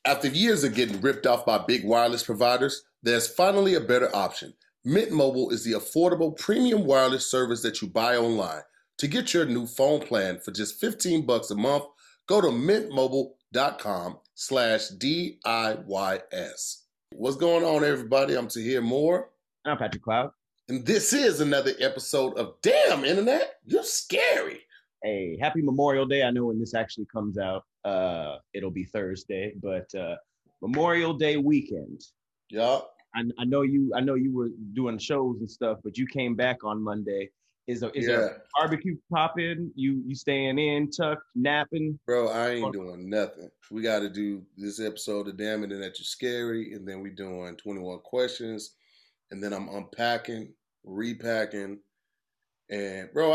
After years of getting ripped off by big wireless providers, there's finally a better option. Mint Mobile is the affordable premium wireless service that you buy online. To get your new phone plan for just $15 a month, go to mintmobile.com/DIYS. What's going on, everybody? I'm Tahir Moore. I'm Patrick Cloud. And this is another episode of Damn Internet, You're Scary. Hey, happy Memorial Day. I know when this actually comes out, it'll be Thursday, but Memorial Day weekend. Yeah. I know you were doing shows and stuff, but you came back on Monday. Is there a barbecue popping? You staying in, tucked, napping? Bro, I ain't doing nothing. We got to do this episode of Damn Internet You're Scary, and then we doing 21 questions, and then I'm unpacking, repacking, and bro,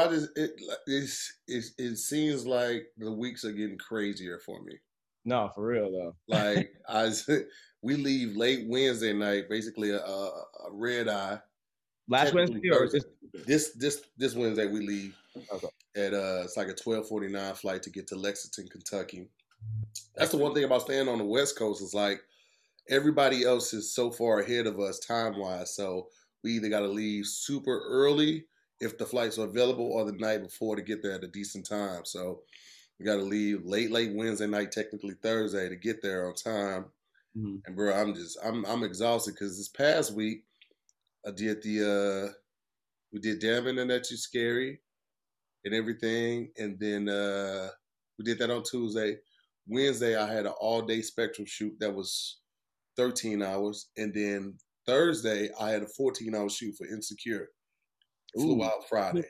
it seems like the weeks are getting crazier for me. No, for real though. Like we leave late Wednesday night, basically a red eye. Last Wednesday or this Wednesday we leave at it's like a 12:49 flight to get to Lexington, Kentucky. That's the one thing about staying on the West Coast is like everybody else is so far ahead of us time wise, so we either got to leave super early if the flights are available or the night before to get there at a decent time. So we got to leave late Wednesday night, technically Thursday, to get there on time. Mm-hmm. And bro, I'm exhausted because this past week I did we did Damn Internet You're Scary and everything, and then we did that on Tuesday. Wednesday I had an all-day Spectrum shoot that was 13 hours, and then Thursday I had a 14-hour shoot for Insecure. Flew out Friday.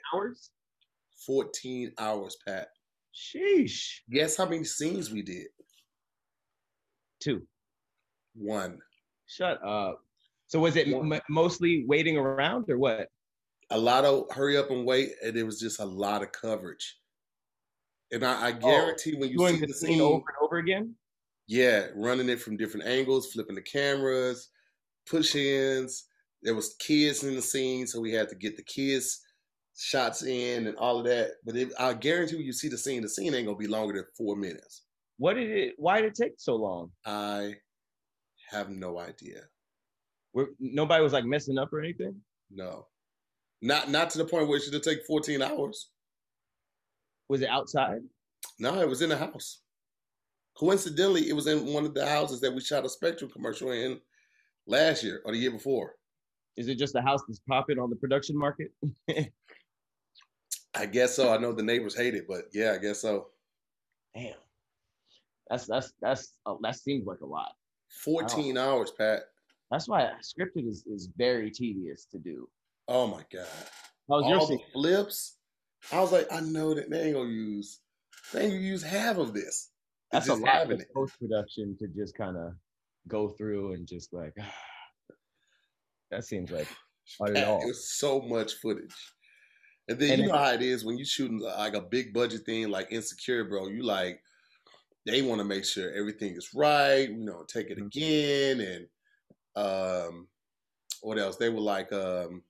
14 hours, Pat. Sheesh. Guess how many scenes we did? 2. 1. Shut up. So was it mostly waiting around or what? A lot of hurry up and wait, and it was just a lot of coverage. And I guarantee when you see the scene over and over again? Yeah, running it from different angles, flipping the cameras, push-ins. There was kids in the scene, so we had to get the kids shots in and all of that. But I guarantee when you see the scene ain't gonna be longer than 4 minutes. Why did it take so long? I have no idea. Nobody was like messing up or anything? No. Not to the point where it should have taken 14 hours. Was it outside? No, it was in the house. Coincidentally, it was in one of the houses that we shot a Spectrum commercial in last year or the year before. Is it just a house that's popping on the production market? I guess so. I know the neighbors hate it, but yeah, I guess so. Damn. That seems like a lot. 14 hours, Pat. That's why scripted is very tedious to do. Oh my God. All the flips. I was like, I know that they ain't gonna use half of this. That's a lot of post-production to just kind of go through and just like that seems like it was so much footage. And then you know how it is when you shooting like a big budget thing like Insecure, bro. You like they want to make sure everything is right, take it again. And what else? They were like on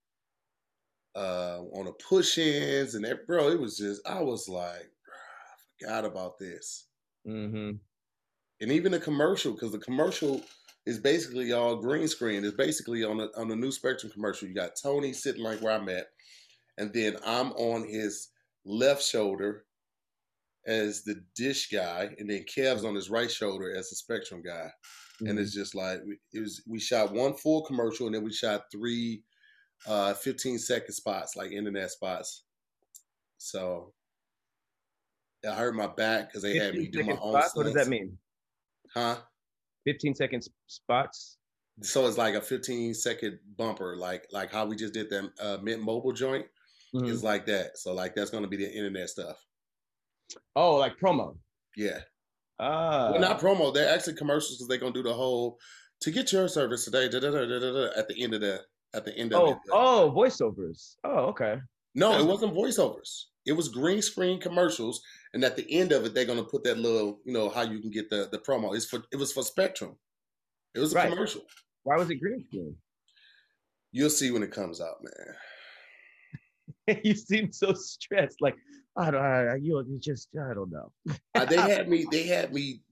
the push-ins and that, bro. It was just I was like, bro, I forgot about this. Mm-hmm. And even the commercial, because the commercial is basically all green screen. It's basically on the new Spectrum commercial. You got Tony sitting like where I'm at, and then I'm on his left shoulder as the dish guy, and then Kev's on his right shoulder as the Spectrum guy. Mm-hmm. And it's just like we shot one full commercial, and then we shot 3 15-second spots, like internet spots. So I hurt my back because they had me do my own stunts. What does that mean? Huh? 15-second spots. So it's like a 15-second bumper, like how we just did that Mint Mobile joint. Mm-hmm. It's like that. So like that's going to be the internet stuff. Oh, like promo. Yeah. Well, not promo. They're actually commercials because they're going to do the whole to get your service today at the end of it. Oh, voiceovers. Oh, okay. No, it wasn't voiceovers. It was green screen commercials, and at the end of it, they're gonna put that little, how you can get the promo. It was for Spectrum. It was a commercial. Why was it green screen? You'll see when it comes out, man. You seem so stressed. Like I don't know. They had me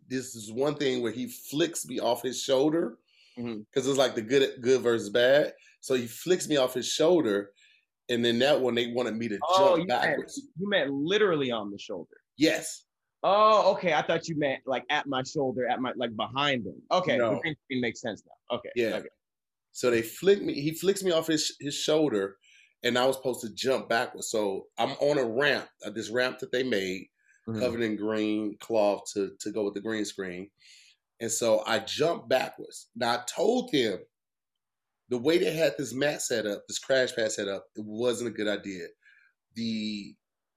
this is one thing where he flicks me off his shoulder Mm-hmm. because it's like the good versus bad. So he flicks me off his shoulder, and then that one they wanted me to jump backwards. You meant literally on the shoulder. Yes. Oh, okay. I thought you meant like at my shoulder, at my like behind him. Okay, No. the green screen makes sense now. Okay. Yeah. Okay. So they flick me. He flicks me off his shoulder, and I was supposed to jump backwards. So I'm on a ramp, this ramp that they made, covered in green cloth to go with the green screen. And so I jumped backwards. Now I told him the way they had this mat set up, this crash pad set up, it wasn't a good idea. The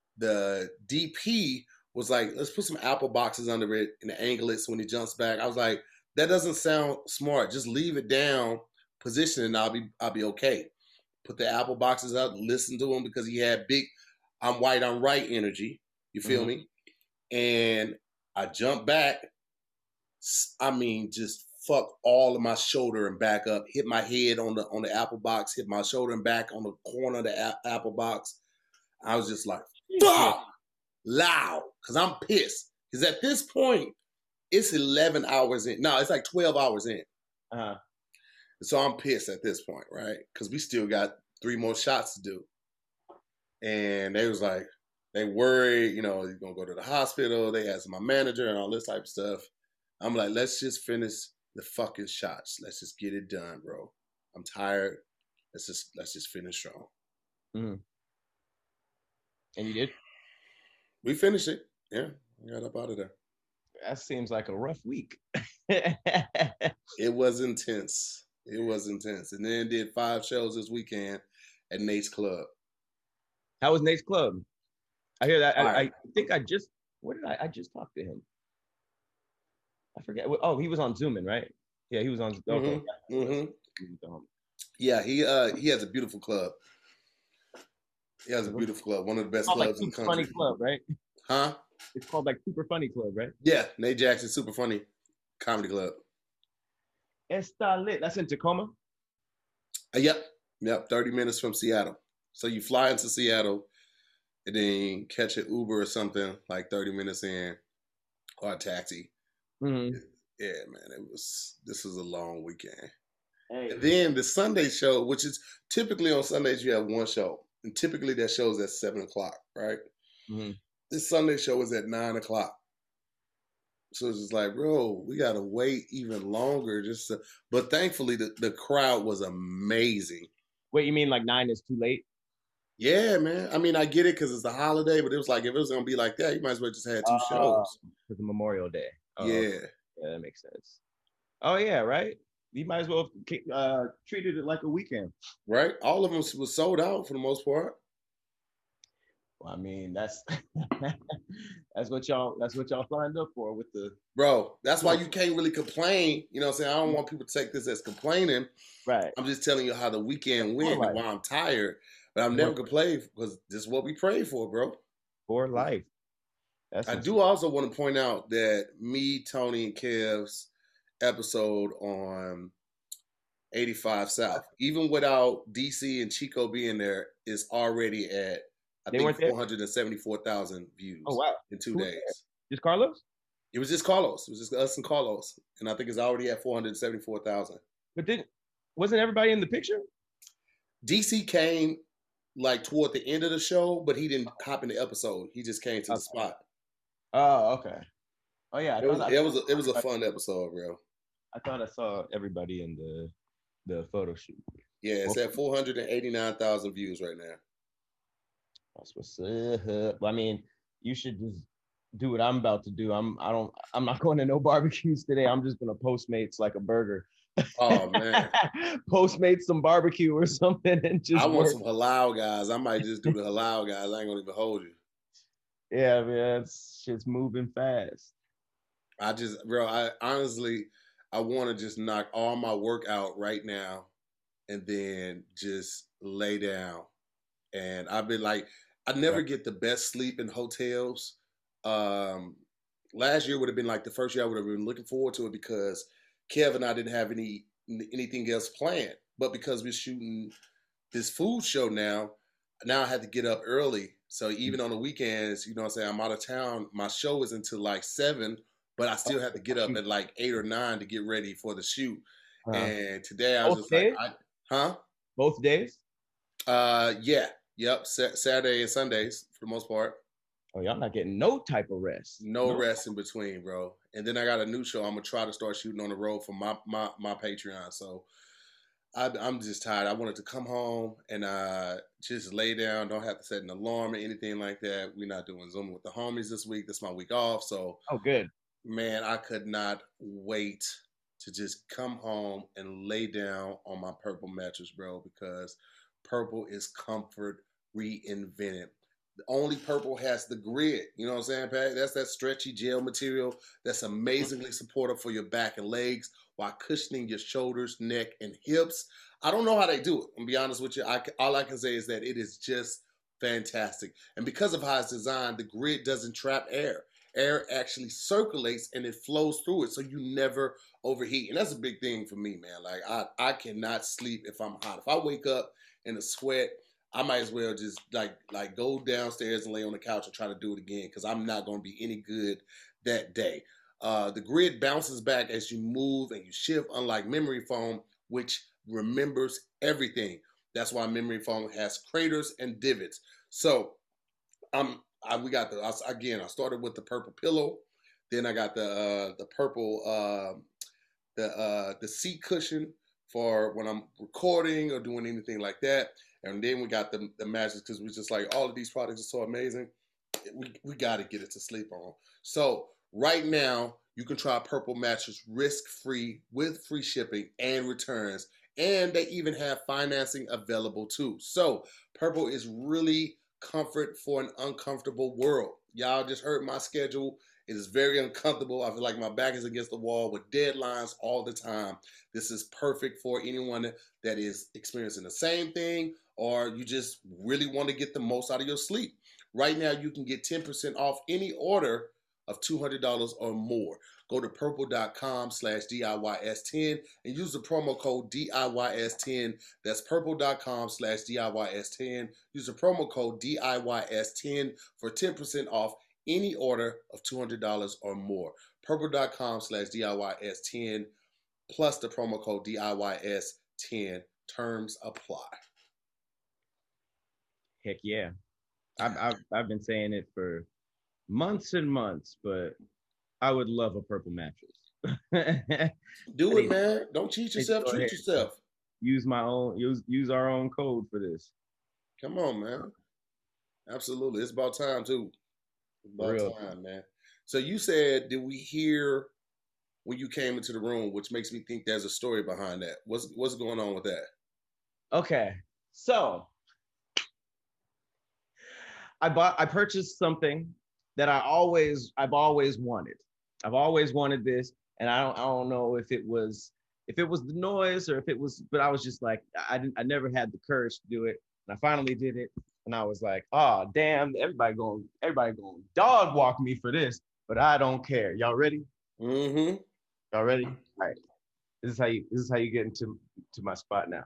DP was like, let's put some apple boxes under it and angle it so when he jumps back. I was like, that doesn't sound smart. Just leave it down, position, and I'll be okay. Put the apple boxes up, listen to him because he had big I'm white, I'm right energy. You feel me? And I jumped back. I mean, just fuck all of my shoulder and back up. Hit my head on the apple box. Hit my shoulder and back on the corner of the apple box. I was just like, fuck! Loud. Because I'm pissed. Because at this point, it's 11 hours in. No, it's like 12 hours in. Uh-huh. So I'm pissed at this point, right? Because we still got 3 more shots to do. And they was like, they worried, you're going to go to the hospital. They asked my manager and all this type of stuff. I'm like, let's just finish the fucking shots. Let's just get it done, bro. I'm tired. Let's just finish strong. Mm-hmm. And you did? We finished it. Yeah, we got up out of there. That seems like a rough week. It was intense. And then did 5 shows this weekend at Nate's Club. How was Nate's Club? I hear that. Right. I think I just talked to him. I forget. Oh, he was on Zoomin, right? Yeah, he was on. Okay. Yeah, he has a beautiful club. He has a beautiful club. One of the best clubs in the country. Funny club, right? Huh? It's called like Super Funny Club, right? Yeah, Nate Jackson Super Funny Comedy Club. Está lit. That's in Tacoma? Yep. 30 minutes from Seattle. So you fly into Seattle and then catch an Uber or something like 30 minutes in or a taxi. Mm-hmm. Yeah, man, this was a long weekend. Hey. And then the Sunday show, which is typically on Sundays, you have one show. And typically that show's at 7 o'clock, right? Mm-hmm. This Sunday show is at 9 o'clock. So it's just like, bro, we got to wait even longer. But thankfully, the crowd was amazing. Wait, you mean like 9 is too late? Yeah, man. I mean, I get it because it's a holiday, but it was like, if it was going to be like that, you might as well just have 2 shows. For the Memorial Day. Oh, yeah. Yeah, that makes sense. Oh, yeah, right? You might as well treated it like a weekend. Right? All of them was sold out for the most part. Well, I mean, that's what y'all signed up for with the bro. That's why you can't really complain. You know what I'm saying? I don't want people to take this as complaining. Right. I'm just telling you how the weekend went and why I'm tired. But I'm never complaining because this is what we pray for, bro. For life. I do also want to point out that me, Tony, and Kev's episode on 85 South, even without DC and Chico being there, is already at I think 474,000 views. Oh wow! In 2 days. Just Carlos? It was just Carlos. It was just us and Carlos, and I think it's already at 474,000. But wasn't everybody in the picture? DC came like toward the end of the show, but he didn't hop in the episode. He just came to the spot. Oh, okay. Oh yeah, it was a fun episode, bro. I thought I saw everybody in the photo shoot. Yeah, it's at 489,000 views right now. That's what's up. I mean, you should just do what I'm about to do. I'm not going to no barbecues today. I'm just gonna Postmates like a burger. Oh man, Postmates some barbecue or something and just. I want some halal guys. I might just do the halal guys. I ain't gonna even hold you. Yeah, man, it's shit's moving fast. I honestly want to just knock all my work out right now, and then just lay down. And I've been like, I never get the best sleep in hotels. Last year would have been like the first year I would have been looking forward to it because Kev and I didn't have anything else planned. But because we're shooting this food show now I had to get up early. So even on the weekends, you know what I'm saying, I'm out of town. My show is until like 7 but I still have to get up at like 8 or 9 to get ready for the shoot. And today I was Both just days? huh? Both days? Yeah, yep. Saturday and Sundays for the most part. Oh, y'all not getting no type of rest. No rest in between, bro. And then I got a new show. I'm gonna try to start shooting on the road for my Patreon. So I'm just tired. I wanted to come home and just lay down. Don't have to set an alarm or anything like that. We're not doing Zoom with the homies this week. This is my week off. So good. Man, I could not wait to just come home and lay down on my Purple mattress, bro, because Purple is comfort reinvented. The only Purple has the grid. You know what I'm saying, Pat? That's that stretchy gel material that's amazingly supportive for your back and legs while cushioning your shoulders, neck, and hips. I don't know how they do it. I'm gonna be honest with you. All I can say is that it is just fantastic. And because of how it's designed, the grid doesn't trap air. Air actually circulates and it flows through it, so you never overheat. And that's a big thing for me, man. Like I cannot sleep if I'm hot. If I wake up in a sweat, I might as well just like go downstairs and lay on the couch and try to do it again because I'm not going to be any good that day. The grid bounces back as you move and you shift, unlike memory foam, which remembers everything. That's why memory foam has craters and divots. So we got I started with the purple pillow, then I got the purple the seat cushion for when I'm recording or doing anything like that. And then we got the mattress because we just like all of these products are so amazing. We got to get it to sleep on. So right now you can try Purple mattress risk-free with free shipping and returns. And they even have financing available too. So Purple is really comfort for an uncomfortable world. Y'all just heard my schedule. It is very uncomfortable. I feel like my back is against the wall with deadlines all the time. This is perfect for anyone that is experiencing the same thing or you just really want to get the most out of your sleep. Right now, you can get 10% off any order of $200 or more. Go to purple.com/DIYS10 and use the promo code DIYS10. That's purple.com/DIYS10. Use the promo code DIYS10 for 10% off any order of $200 or more. Purple.com/DIYS10 plus the promo code DIYS10. Terms apply. Heck yeah. I've been saying it for months and months, but I would love a purple mattress. Do it, man. Don't cheat yourself. Treat yourself. Use our own code for this. Come on, man. Absolutely. It's about time too. It's about time, man. So you said, did we hear when you came into the room, which makes me think there's a story behind that. What's going on with that? Okay. So I purchased something that I've always wanted. I've always wanted this, and I don't know if it was the noise or if it was, but I was just like, I never had the courage to do it, and I finally did it, and I was like, oh damn, everybody going dog walk me for this, but I don't care. Y'all ready? Mm-hmm. Y'all ready? All right. This is how you get into my spot now.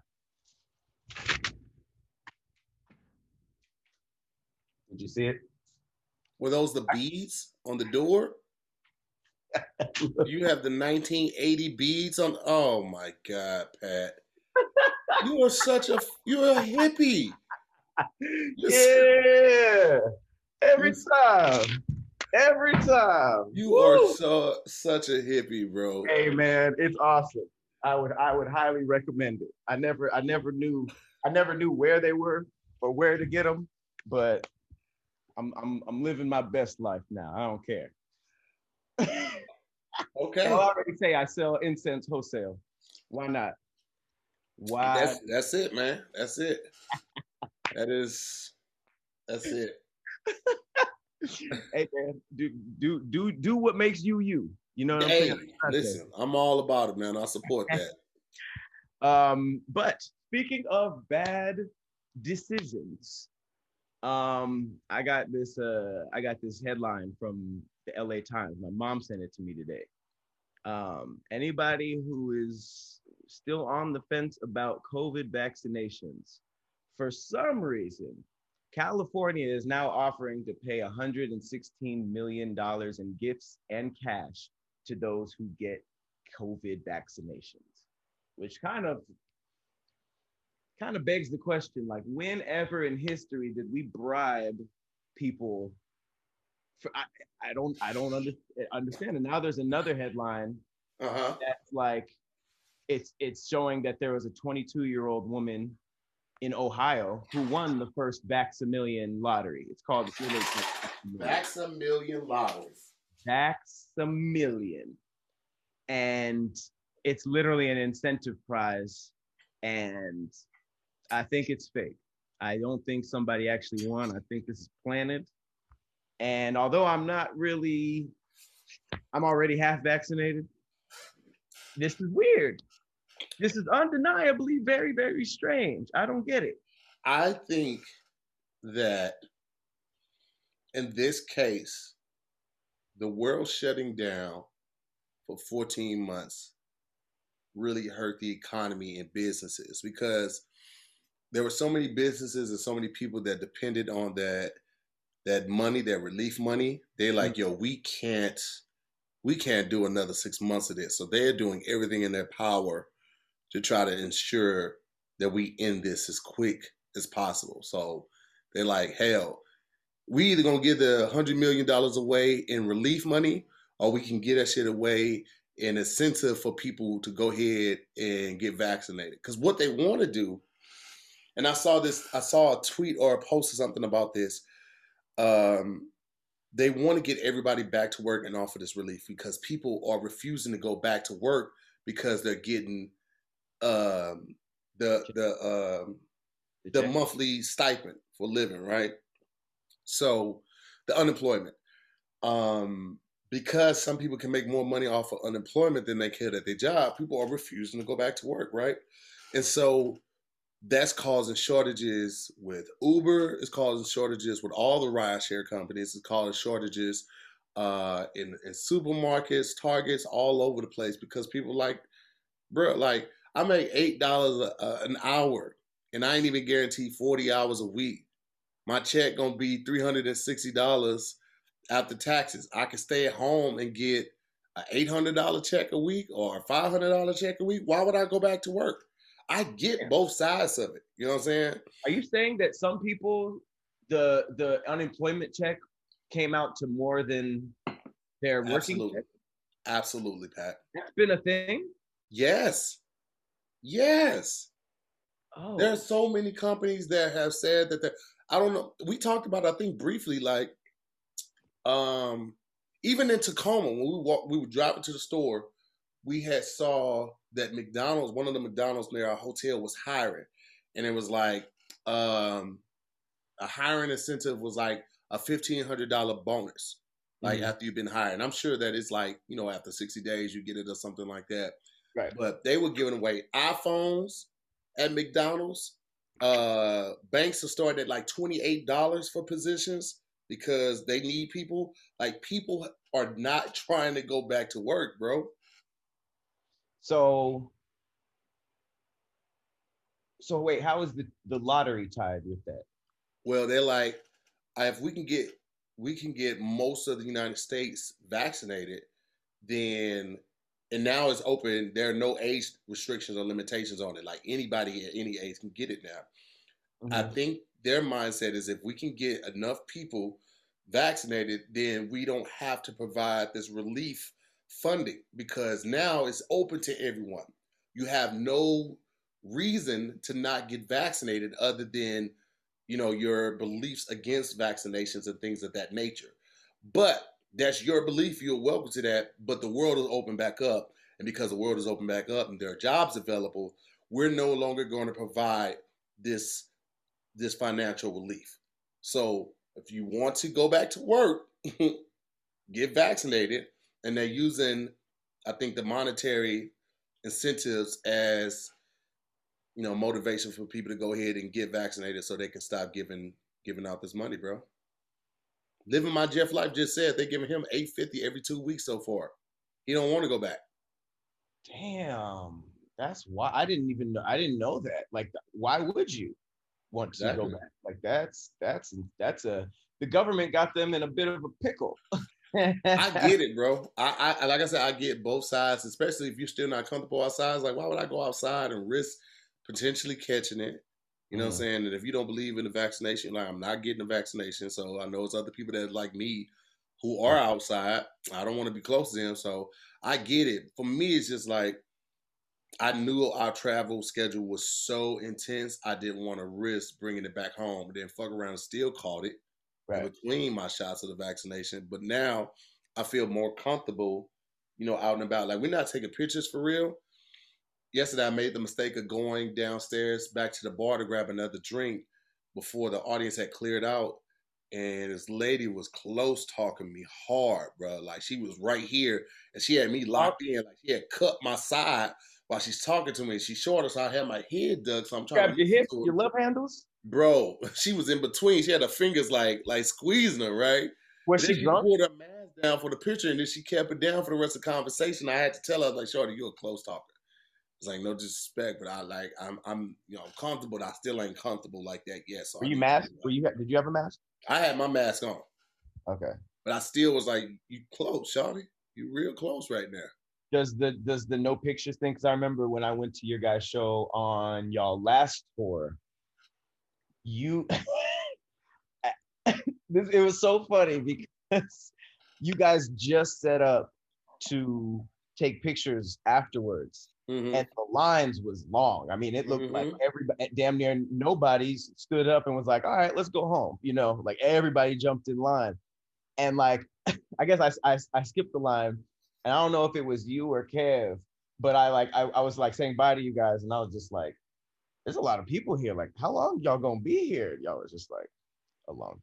Did you see it? Were those the beads on the door? You have the 1980 beads on. Oh my God, Pat! You're a hippie. Yeah. Every time. You are such a hippie, bro. Hey man, it's awesome. I would highly recommend it. I never knew where they were or where to get them, but I'm living my best life now. I don't care. Okay. I already say I sell incense wholesale. Why not? Why? That's it, man. That's it. That's it. Hey man, do what makes you you. You know what I'm saying? Listen, I'm all about it, man. I support that. But speaking of bad decisions, I got this headline from the LA Times. My mom sent it to me today. Anybody who is still on the fence about COVID vaccinations, for some reason, California is now offering to pay $116 million in gifts and cash to those who get COVID vaccinations, which kind of begs the question, like, whenever in history did we bribe people for, I don't understand. And now there's another headline that's like, it's showing that there was a 22-year-old woman in Ohio who won the first Vax-A-Million lottery. It's called Vax-A-Million lotteries. Vax-A-Million. And it's literally an incentive prize. And I think it's fake. I don't think somebody actually won. I think this is planted. And although I'm already half vaccinated, this is weird. This is undeniably very, very strange. I don't get it. I think that in this case, the world shutting down for 14 months really hurt the economy and businesses, because there were so many businesses and so many people that depended on that money, that relief money. They're like, yo, we can't do another 6 months of this. So they're doing everything in their power to try to ensure that we end this as quick as possible. So they're like, hell, we either gonna give the $100 million away in relief money, or we can get that shit away in incentive for people to go ahead and get vaccinated. Because what they want to do, and I saw a tweet or a post or something about this. They want to get everybody back to work and offer this relief, because people are refusing to go back to work because they're getting the monthly stipend for living, right? So the unemployment, because some people can make more money off of unemployment than they could at their job, people are refusing to go back to work, right? And so that's causing shortages with Uber. It's causing shortages with all the rideshare companies. It's causing shortages in supermarkets, Targets, all over the place, because people like, bro, like, I make $8 an hour, and I ain't even guaranteed 40 hours a week. My check gonna be $360 after taxes. I can stay at home and get an $800 check a week or a $500 check a week. Why would I go back to work? I get both sides of it. You know what I'm saying? Are you saying that some people, the unemployment check came out to more than their working check? Absolutely, Pat. That's been a thing? Yes. Oh. There are so many companies that have said that I don't know. We talked about, I think, briefly, like, even in Tacoma, when we were driving to the store, we had saw that McDonald's, one of the McDonald's near our hotel, was hiring. And it was like, a hiring incentive was like a $1,500 bonus, like after you've been hired. And I'm sure that it's like, after 60 days you get it or something like that. Right. But they were giving away iPhones at McDonald's. Banks are starting at like $28 for positions because they need people. Like, people are not trying to go back to work, bro. So wait, how is the lottery tied with that? Well, they're like, if we can get most of the United States vaccinated, then, and now it's open, there are no age restrictions or limitations on it. Like, anybody at any age can get it now. I think their mindset is, if we can get enough people vaccinated, then we don't have to provide this relief funding, because now it's open to everyone. You have no reason to not get vaccinated other than, your beliefs against vaccinations and things of that nature. But that's your belief. You're welcome to that. But the world is open back up. And because the world is open back up and there are jobs available, we're no longer going to provide this financial relief. So if you want to go back to work, get vaccinated. And they're using, I think, the monetary incentives as, motivation for people to go ahead and get vaccinated so they can stop giving out this money, bro. Living My Jeff Life just said they're giving him $850 every 2 weeks so far. He don't want to go back. Damn, that's why I didn't know that. Like, why would you want to go back? Like, the government got them in a bit of a pickle. I get it, bro. I like I said, I get both sides, especially if you're still not comfortable outside. It's like, why would I go outside and risk potentially catching it? You know what I'm Mhm. saying? And if you don't believe in the vaccination, like I'm not getting the vaccination. So I know it's other people that like me who are Right. outside. I don't want to be close to them. So I get it. For me, it's just like I knew our travel schedule was so intense. I didn't want to risk bringing it back home. Then fuck around and still caught it in Right. between my shots of the vaccination. But now I feel more comfortable, out and about. Like we're not taking pictures for real. Yesterday I made the mistake of going downstairs back to the bar to grab another drink before the audience had cleared out. And this lady was close talking me hard, bro. Like she was right here and she had me Oh, locked in. Like she had cut my side while she's talking to me. She's shorter, so I had my head dug. So I'm trying to grab your listen hips, to your her. love handles. Bro, she was in between. She had her fingers like squeezing her, right? Was And then she she drunk? pulled her mask down for the picture, and then she kept it down for the rest of the conversation. I had to tell her, like, Shorty, you're a close talker. It's like no disrespect, but I'm comfortable, but I still ain't comfortable like that yet. So Were I you need you. masked? Did you have a mask? I had my mask on, Okay. but I still was like, you close, Shorty. You real close right now. Does the no pictures thing? Because I remember when I went to your guys' show on y'all last tour, you it was so funny because you guys just set up to take pictures afterwards, Mm-hmm. and the lines was long. I mean, it looked like Mm-hmm. everybody, damn near nobody stood up and was like, all right, let's go home, like everybody jumped in line. And like I guess I skipped the line, and I don't know if it was you or Kev, but I was like saying bye to you guys, and I was just like, there's a lot of people here. Like, how long y'all gonna be here? Y'all was just like, a long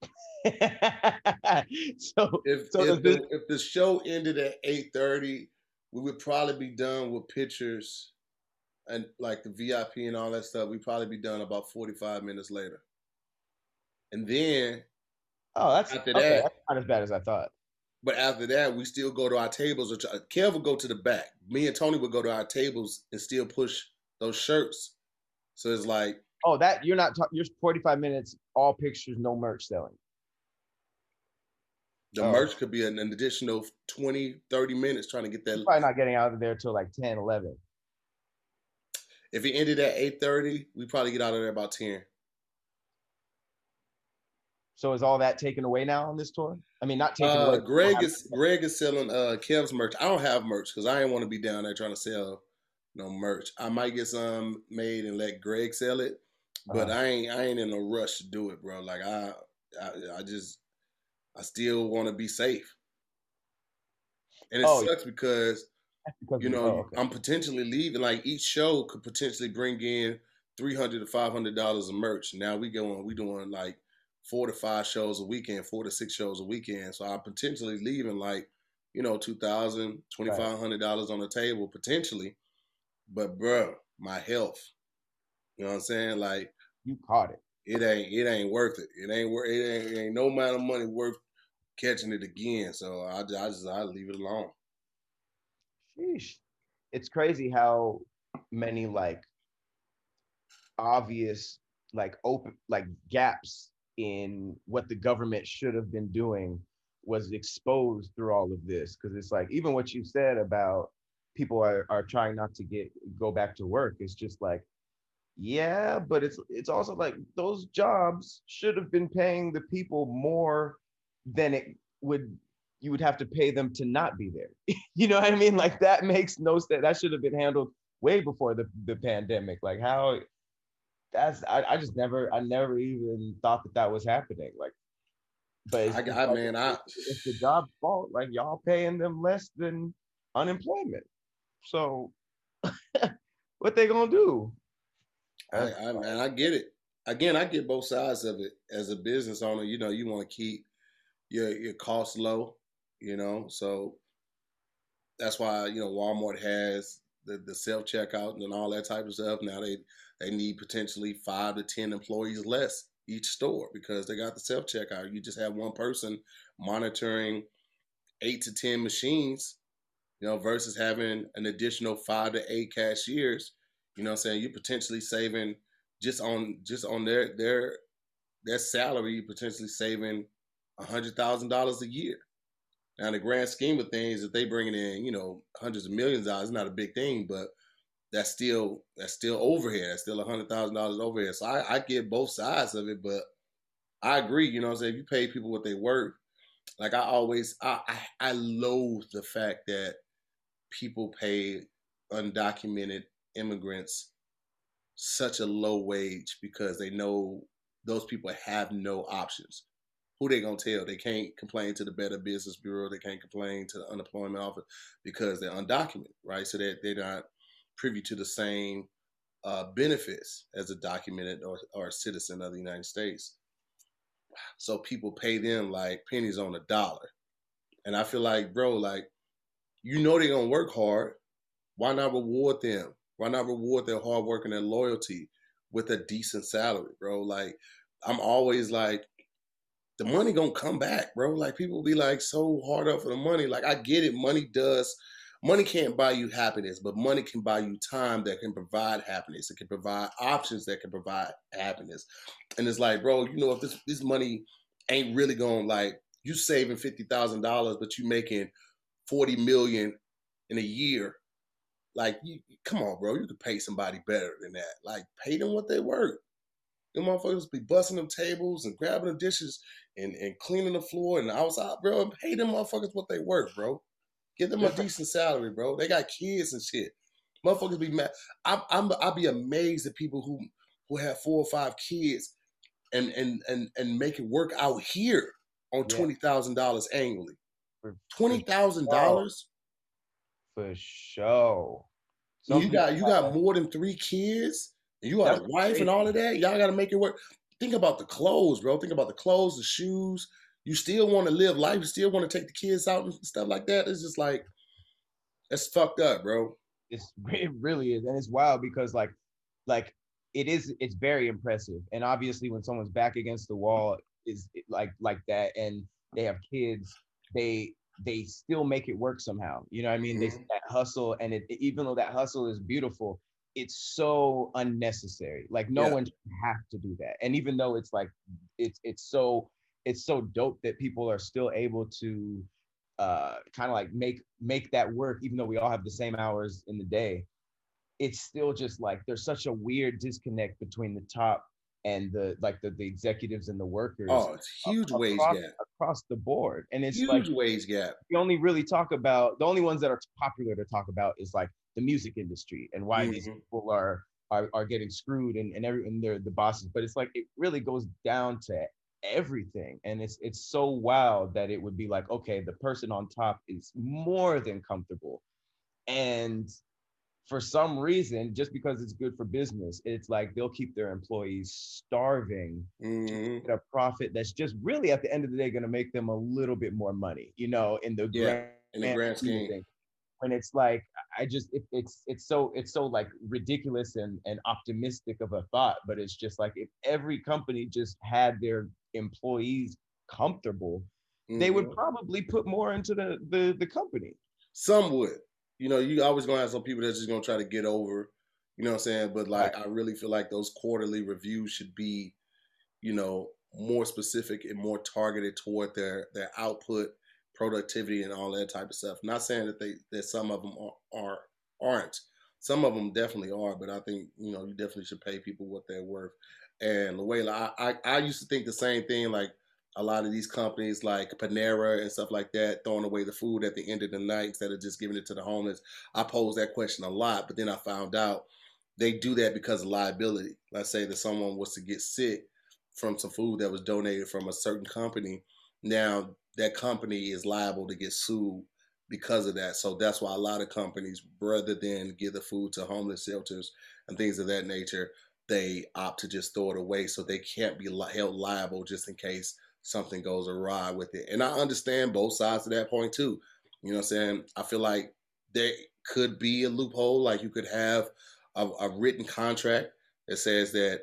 time. so If so does if this? the if the show ended at 8:30, we would probably be done with pictures and like the VIP and all that stuff. We'd probably be done about 45 minutes later. And then Oh, that's after okay. that, That's not as bad as I thought. but after that, we still go to our tables. Kev would go to the back. Me and Tony would go to our tables and still push those shirts. So it's like Oh, that you're not. You're 45 minutes, all pictures, no merch selling. the Oh, merch could be an additional 20, 30 minutes trying to get you're that. probably not getting out of there till like 10, 11. If it ended at 8:30, we probably get out of there about 10. So is all that taken away now on this tour? I mean, not taken away. You don't Greg is selling Kev's merch. I don't have merch because I didn't want to be down there trying to sell no merch. I might get some made and let Greg sell it, but have. I ain't in no rush to do it, bro. Like I just I still want to be safe, and it Oh, sucks because because of, oh, okay. I'm potentially leaving. Like each show could potentially bring in $300 to $500 of merch. Now we doing like 4 to 5 shows a weekend, 4 to 6 shows a weekend. So I'm potentially leaving like, $2,000, Right. $2,500 on the table potentially. But bro, my health, you know what I'm saying? Like You caught it. it ain't worth it. It ain't no amount of money worth catching it again. So I leave it alone. Sheesh. It's crazy how many like obvious like open like gaps in what the government should have been doing was exposed through all of this, because it's like even what you said about people are trying not to go back to work. It's just like, yeah, but it's also like those jobs should have been paying the people more than it would you would have to pay them to not be there. You know what I mean? Like that makes no sense. That should have been handled way before the pandemic. Like how I just never even thought that was happening. Like, but it's like Man, it's the job's fault. Like y'all paying them less than unemployment. So what they gonna do? That's man, I get it. Again, I get both sides of it. As a business owner, you want to keep your costs low, so that's why Walmart has the self checkout and all that type of stuff. Now they need potentially 5 to 10 employees less each store because they got the self checkout. You just have one person monitoring 8 to 10 machines, versus having an additional 5 to 8 cashiers. You know what I'm saying? You're potentially saving just on their salary, you're potentially saving $100,000 a year. Now, in the grand scheme of things, if they bringing in, hundreds of millions of dollars, it's not a big thing, but that's still overhead. That's still $100,000 overhead. So I get both sides of it, but I agree. You know what I'm saying? If you pay people what they worth, like I loathe the fact that people pay undocumented immigrants such a low wage because they know those people have no options. Who they gonna tell? They can't complain to the Better Business Bureau. They can't complain to the unemployment office because they're undocumented, right? So that they're not privy to the same benefits as a documented or a citizen of the United States. So people pay them like pennies on a dollar. And I feel like, bro, like, they're gonna work hard. Why not reward them? Why not reward their hard work and their loyalty with a decent salary, bro? Like, I'm always like, the money gonna come back, bro. Like, people be like so hard up for the money. Like, I get it. Money can't buy you happiness, but money can buy you time that can provide happiness. It can provide options that can provide happiness. And it's like, bro, if this money ain't really going, like, you saving $50,000, but you making 40 million in a year. Like, come on, bro, you could pay somebody better than that. Like, pay them what they worth. Them motherfuckers be busting them tables and grabbing the dishes and cleaning the floor and outside, bro. And pay them motherfuckers what they worth, bro. Give them a decent salary, bro. They got kids and shit. Motherfuckers be mad. I'd be amazed at people who have 4 or 5 kids and make it work out here on $20,000 annually. $20,000 for sure. You got more than 3 kids, and you got a wife crazy. And all of that. Y'all got to make it work. Think about the clothes, bro. Think about the clothes, the shoes. You still want to live life. You still want to take the kids out and stuff like that. It's just like, that's fucked up, bro. It really is, and it's wild because like it's very impressive. And obviously, when someone's back against the wall is like that, and they have kids, they still make it work somehow. You know what I mean? Mm-hmm. That hustle, and even though that hustle is beautiful, it's so unnecessary. Like no one should have to do that. And even though it's like it's so dope that people are still able to kind of like make that work, even though we all have the same hours in the day. It's still just like there's such a weird disconnect between the top and the executives and the workers. Oh, it's huge wage gap across the board. And it's huge wage gap. We only really talk about, the only ones that are popular to talk about is like the music industry and why these people are getting screwed and they're the bosses. But it's like it really goes down to everything. And it's so wild that it would be like, okay, the person on top is more than comfortable. And for some reason, just because it's good for business, it's like they'll keep their employees starving to get a profit that's just really at the end of the day going to make them a little bit more money, in the grand scheme thing. When it's like, it's so like ridiculous and optimistic of a thought, but it's just like if every company just had their employees comfortable, they would probably put more into the company. Some would. You always gonna have some people that's just gonna try to get over, you know what I'm saying? But like, I really feel like those quarterly reviews should be, more specific and more targeted toward their output, productivity, and all that type of stuff. Not saying that some of them aren't. Some of them definitely are, but I think you definitely should pay people what they're worth. And Louella, I used to think the same thing. Like, a lot of these companies like Panera and stuff like that, throwing away the food at the end of the night instead of just giving it to the homeless. I posed that question a lot, but then I found out they do that because of liability. Let's say that someone was to get sick from some food that was donated from a certain company. Now that company is liable to get sued because of that. So that's why a lot of companies, rather than give the food to homeless shelters and things of that nature, they opt to just throw it away so they can't be held liable just in case something goes awry with it. And I understand both sides of that point too. You know what I'm saying? I feel like there could be a loophole. Like, you could have a written contract that says that,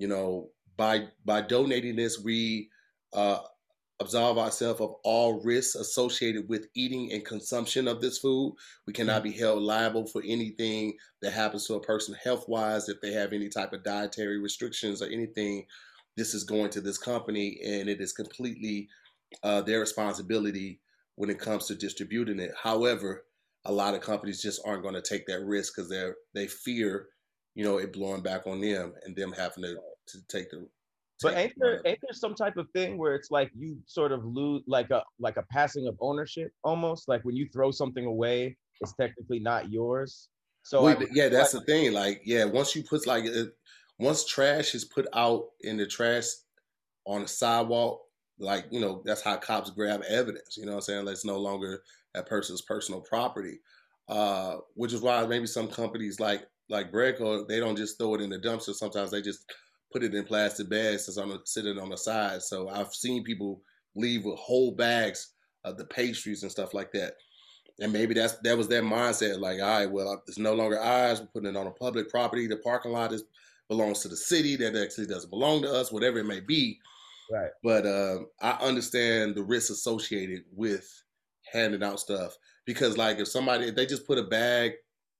by donating this, we absolve ourselves of all risks associated with eating and consumption of this food. We cannot be held liable for anything that happens to a person health-wise, if they have any type of dietary restrictions or anything. This is going to this company, and it is completely their responsibility when it comes to distributing it. However, a lot of companies just aren't going to take that risk because they fear, it blowing back on them and them having to But take the brunt of it. ain't there some type of thing where it's like you sort of lose like a passing of ownership almost? Like when you throw something away, it's technically not yours. So I Yeah, feel like that's the thing. Like, yeah, once you put once trash is put out in the trash on the sidewalk, like, that's how cops grab evidence. You know what I'm saying? Like, it's no longer that person's personal property. Which is why maybe some companies like Breadco, they don't just throw it in the dumpster. Sometimes they just put it in plastic bags that's sitting on the side. So I've seen people leave with whole bags of the pastries and stuff like that. And maybe that was their mindset. Like, all right, well, it's no longer ours. We're putting it on a public property. The parking lot belongs to the city. That actually doesn't belong to us. Whatever it may be. right. But I understand the risks associated with handing out stuff because, like, if they just put a bag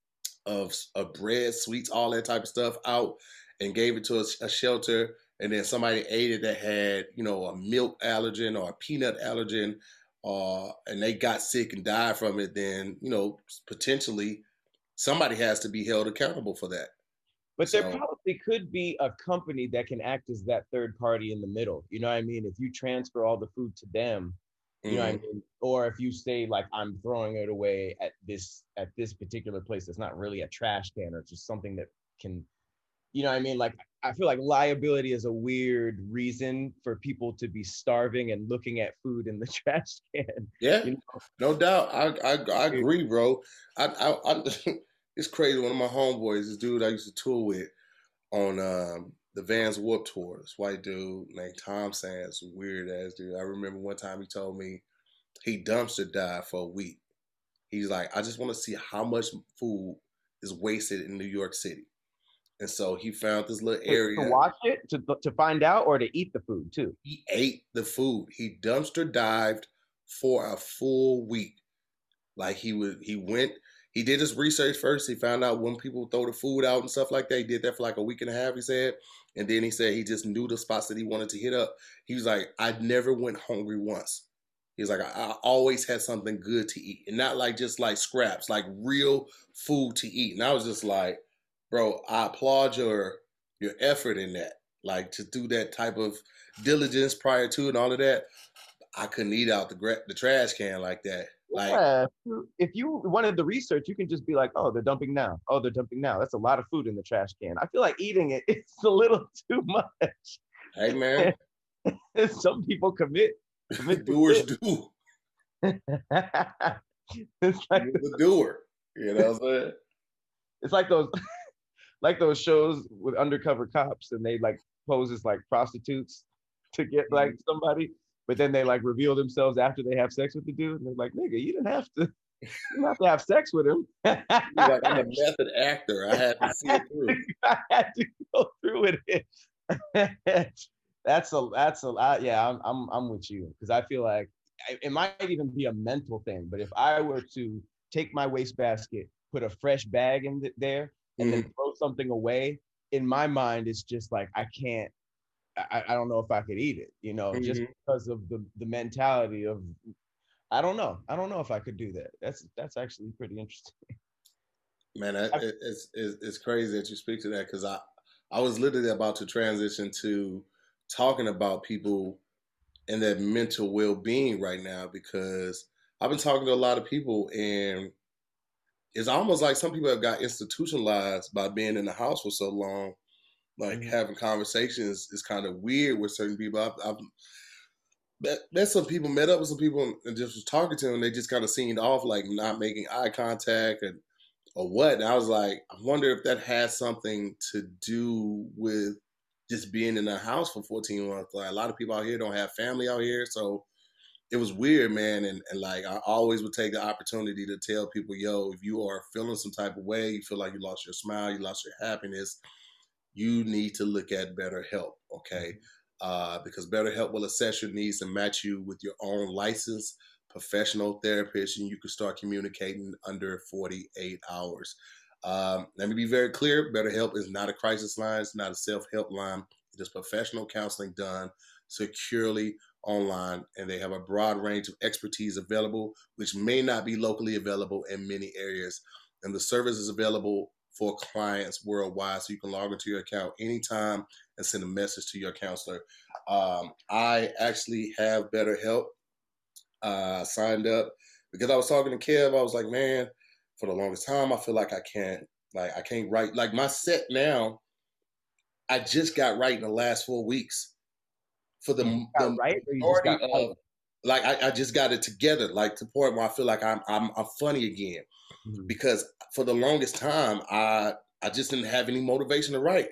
of bread, sweets, all that type of stuff out and gave it to a shelter, and then somebody ate it that had, a milk allergen or a peanut allergen, and they got sick and died from it, then, potentially somebody has to be held accountable for that. But there So, probably could be a company that can act as that third party in the middle. You know what I mean? If you transfer all the food to them, you know what I mhm. mean? Or if you say like I'm throwing it away at this particular place that's not really a trash can or just something that can, you know what I mean? Like I feel like liability is a weird reason for people to be starving and looking at food in the trash can. Yeah, You no doubt. I know? agree, bro. It's crazy. One of my homeboys, this dude I used to tour with on the Vans Warped Tour, this white dude named Tom Sands, weird ass dude. I remember one time he told me he dumpster dived for a week. He's like, I just want to see how much food is wasted in New York City. And so he found this little To area. watch it, to find out, or to eat the food too. He ate the food. He dumpster dived for a full week. Like he did his research first. He found out when people throw the food out and stuff like that. He did that for like a week and a half, he said. And then he said he just knew the spots that he wanted to hit up. He was like, I never went hungry once. He was like, I always had something good to eat. And not like just like scraps, like real food to eat. And I was just like, bro, I applaud your effort in that. Like to do that type of diligence prior to and all of that. I couldn't eat out the trash can like that. Like, Yeah, if you wanted the research, you can just be like, oh, they're dumping now. Oh, they're dumping now. That's a lot of food in the trash can. I feel like eating it, it's a little too much. hey man, Some people commit to doers it. do. It's like You're the doer. You know what I'm saying? it's like those shows with undercover cops and they like pose as like prostitutes to get like somebody, but then they like reveal themselves after they have sex with the dude, and they're like, "Nigga, you didn't have to have sex with him." He's like, I'm a method actor. I had to see it through. I had to go through with it. Yeah. I'm with you because I feel like it might even be a mental thing, but if I were to take my wastebasket, put a fresh bag in there, and then Mhm. throw something away, in my mind, it's just like I can't. I don't know if I could eat it, just Mhm. because of the mentality of I don't know. I don't know if I could do that. That's actually pretty interesting. Man, I, it's crazy that you speak to that because I was literally about to transition to talking about people and their mental well being right now because I've been talking to a lot of people and it's almost like some people have got institutionalized by being in the house for so long. Like Mhm. having conversations is kind of weird with certain people. I've met some people, met up with some people, and just was talking to them. They just kind of seemed off, like not making eye contact and or what. And I was like, I wonder if that has something to do with just being in a house for 14 months. Like a lot of people out here don't have family out here, so it was weird, man. And like I always would take the opportunity to tell people, yo, if you are feeling some type of way, you feel like you lost your smile, you lost your happiness, you need to look at BetterHelp, okay? Because BetterHelp will assess your needs and match you with your own licensed professional therapist, and you can start communicating under 48 hours. Let me be very clear: BetterHelp is not a crisis line; it's not a self-help line. It is professional counseling done securely online, and they have a broad range of expertise available, which may not be locally available in many areas. And the service is available for clients worldwide, so you can log into your account anytime and send a message to your counselor. I actually have BetterHelp. Signed up because I was talking to Kev. I was like, man, for the longest time, I feel like I can't write. Like my set now, I just got right in the last 4 weeks. For the right, or you majority just got of, like I just got it together, like to the point where I feel like I'm funny again. Mhm. Because for the longest time, I just didn't have any motivation to write.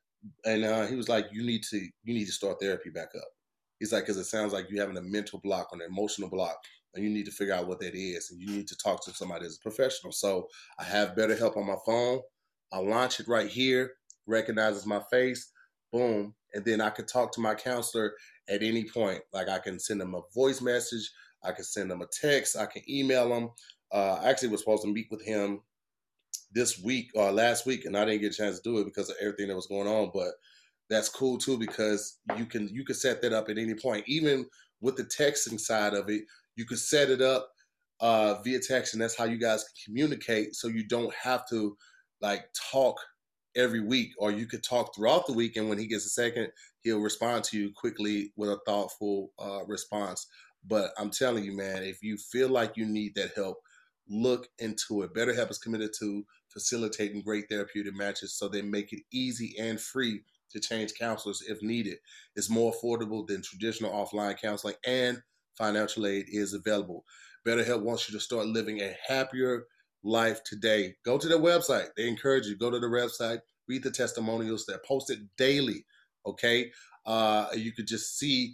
And he was like, you need to start therapy back up. He's like, because it sounds like you're having a mental block or an emotional block, and you need to figure out what that is, and you need to talk to somebody as a professional. So I have BetterHelp on my phone. I launch it right here, recognizes my face, boom, and then I could talk to my counselor at any point. Like I can send them a voice message, I can send them a text, I can email them. I actually was supposed to meet with him this week or last week, and I didn't get a chance to do it because of everything that was going on. But that's cool too, because you can set that up at any point. Even with the texting side of it, you can set it up via text, and that's how you guys can communicate. So you don't have to like talk every week, or you could talk throughout the week, and when he gets a second, he'll respond to you quickly with a thoughtful response. But I'm telling you, man, if you feel like you need that help, look into it. BetterHelp is committed to facilitating great therapeutic matches, so they make it easy and free to change counselors if needed. It's more affordable than traditional offline counseling, and financial aid is available. BetterHelp wants you to start living a happier life today. Go to their website. They encourage you. Go to the website, read the testimonials. They're posted daily. Okay. You could just see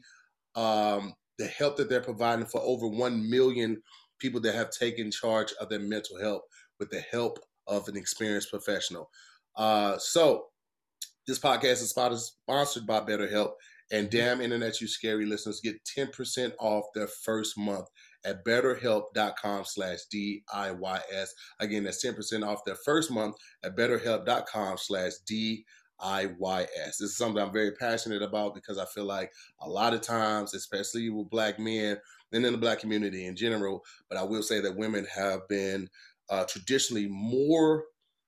the help that they're providing for over 1 million people that have taken charge of their mental health with the help of an experienced professional. So this podcast is sponsored by BetterHelp, and damn internet, you scary listeners get 10% off their first month at betterhelp.com/DIYS. Again, that's 10% off their first month at betterhelp.com/DIYS. This is something I'm very passionate about because I feel like a lot of times, especially with Black men and in the Black community in general, but I will say that women have been traditionally more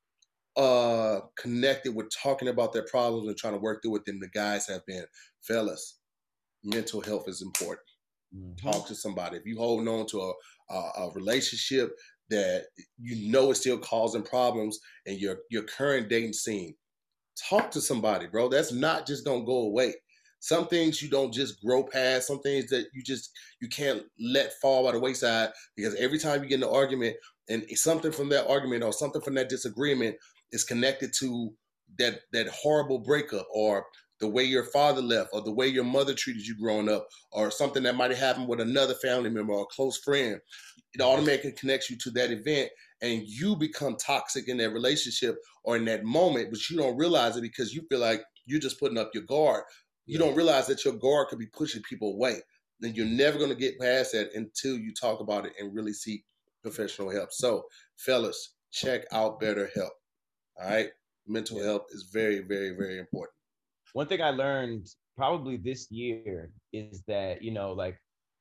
connected with talking about their problems and trying to work through it than the guys have been. Fellas, mental health is important. Mm-hmm. Talk to somebody. If you holding on to a relationship that you know is still causing problems and your current dating scene, talk to somebody, bro. That's not just gonna go away. Some things you don't just grow past. Some things that you can't let fall by the wayside, because every time you get in an argument and something from that argument or something from that disagreement is connected to that horrible breakup, or the way your father left, or the way your mother treated you growing up, or something that might have happened with another family member or a close friend, it automatically connects you to that event, and you become toxic in that relationship or in that moment, but you don't realize it because you feel like you're just putting up your guard. You don't realize that your guard could be pushing people away. Then you're never going to get past that until you talk about it and really seek professional help. So, fellas, check out BetterHelp. All right? Mental health is very, very, very important. One thing I learned probably this year is that, like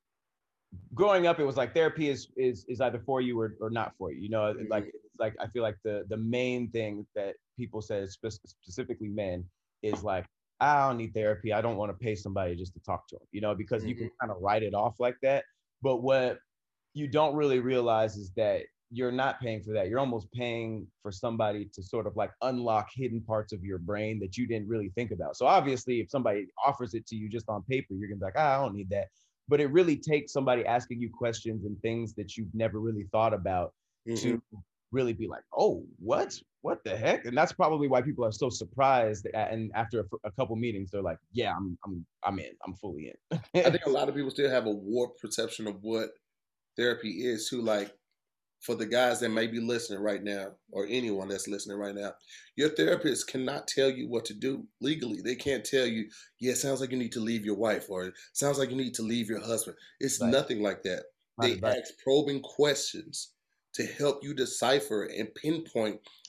growing up, it was like therapy is either for you or not for you. Mm-hmm. Like I feel like the main thing that people say, specifically men, is like, I don't need therapy. I don't want to pay somebody just to talk to them, because mm-hmm. you can kind of write it off like that. But what you don't really realize is that you're not paying for that. You're almost paying for somebody to sort of like unlock hidden parts of your brain that you didn't really think about. So obviously, if somebody offers it to you just on paper, you're gonna be like, I don't need that. But it really takes somebody asking you questions and things that you've never really thought about mm-hmm. to really be like, oh, what the heck? And that's probably why people are so surprised. And after a couple meetings, they're like, yeah, I'm in. I'm fully in. I think a lot of people still have a warped perception of what therapy is too. Like, for the guys that may be listening right now, or anyone that's listening right now, your therapist cannot tell you what to do legally. They can't tell you, yeah, it sounds like you need to leave your wife, or it sounds like you need to leave your husband. It's nothing like that. They ask probing questions to help you decipher and pinpoint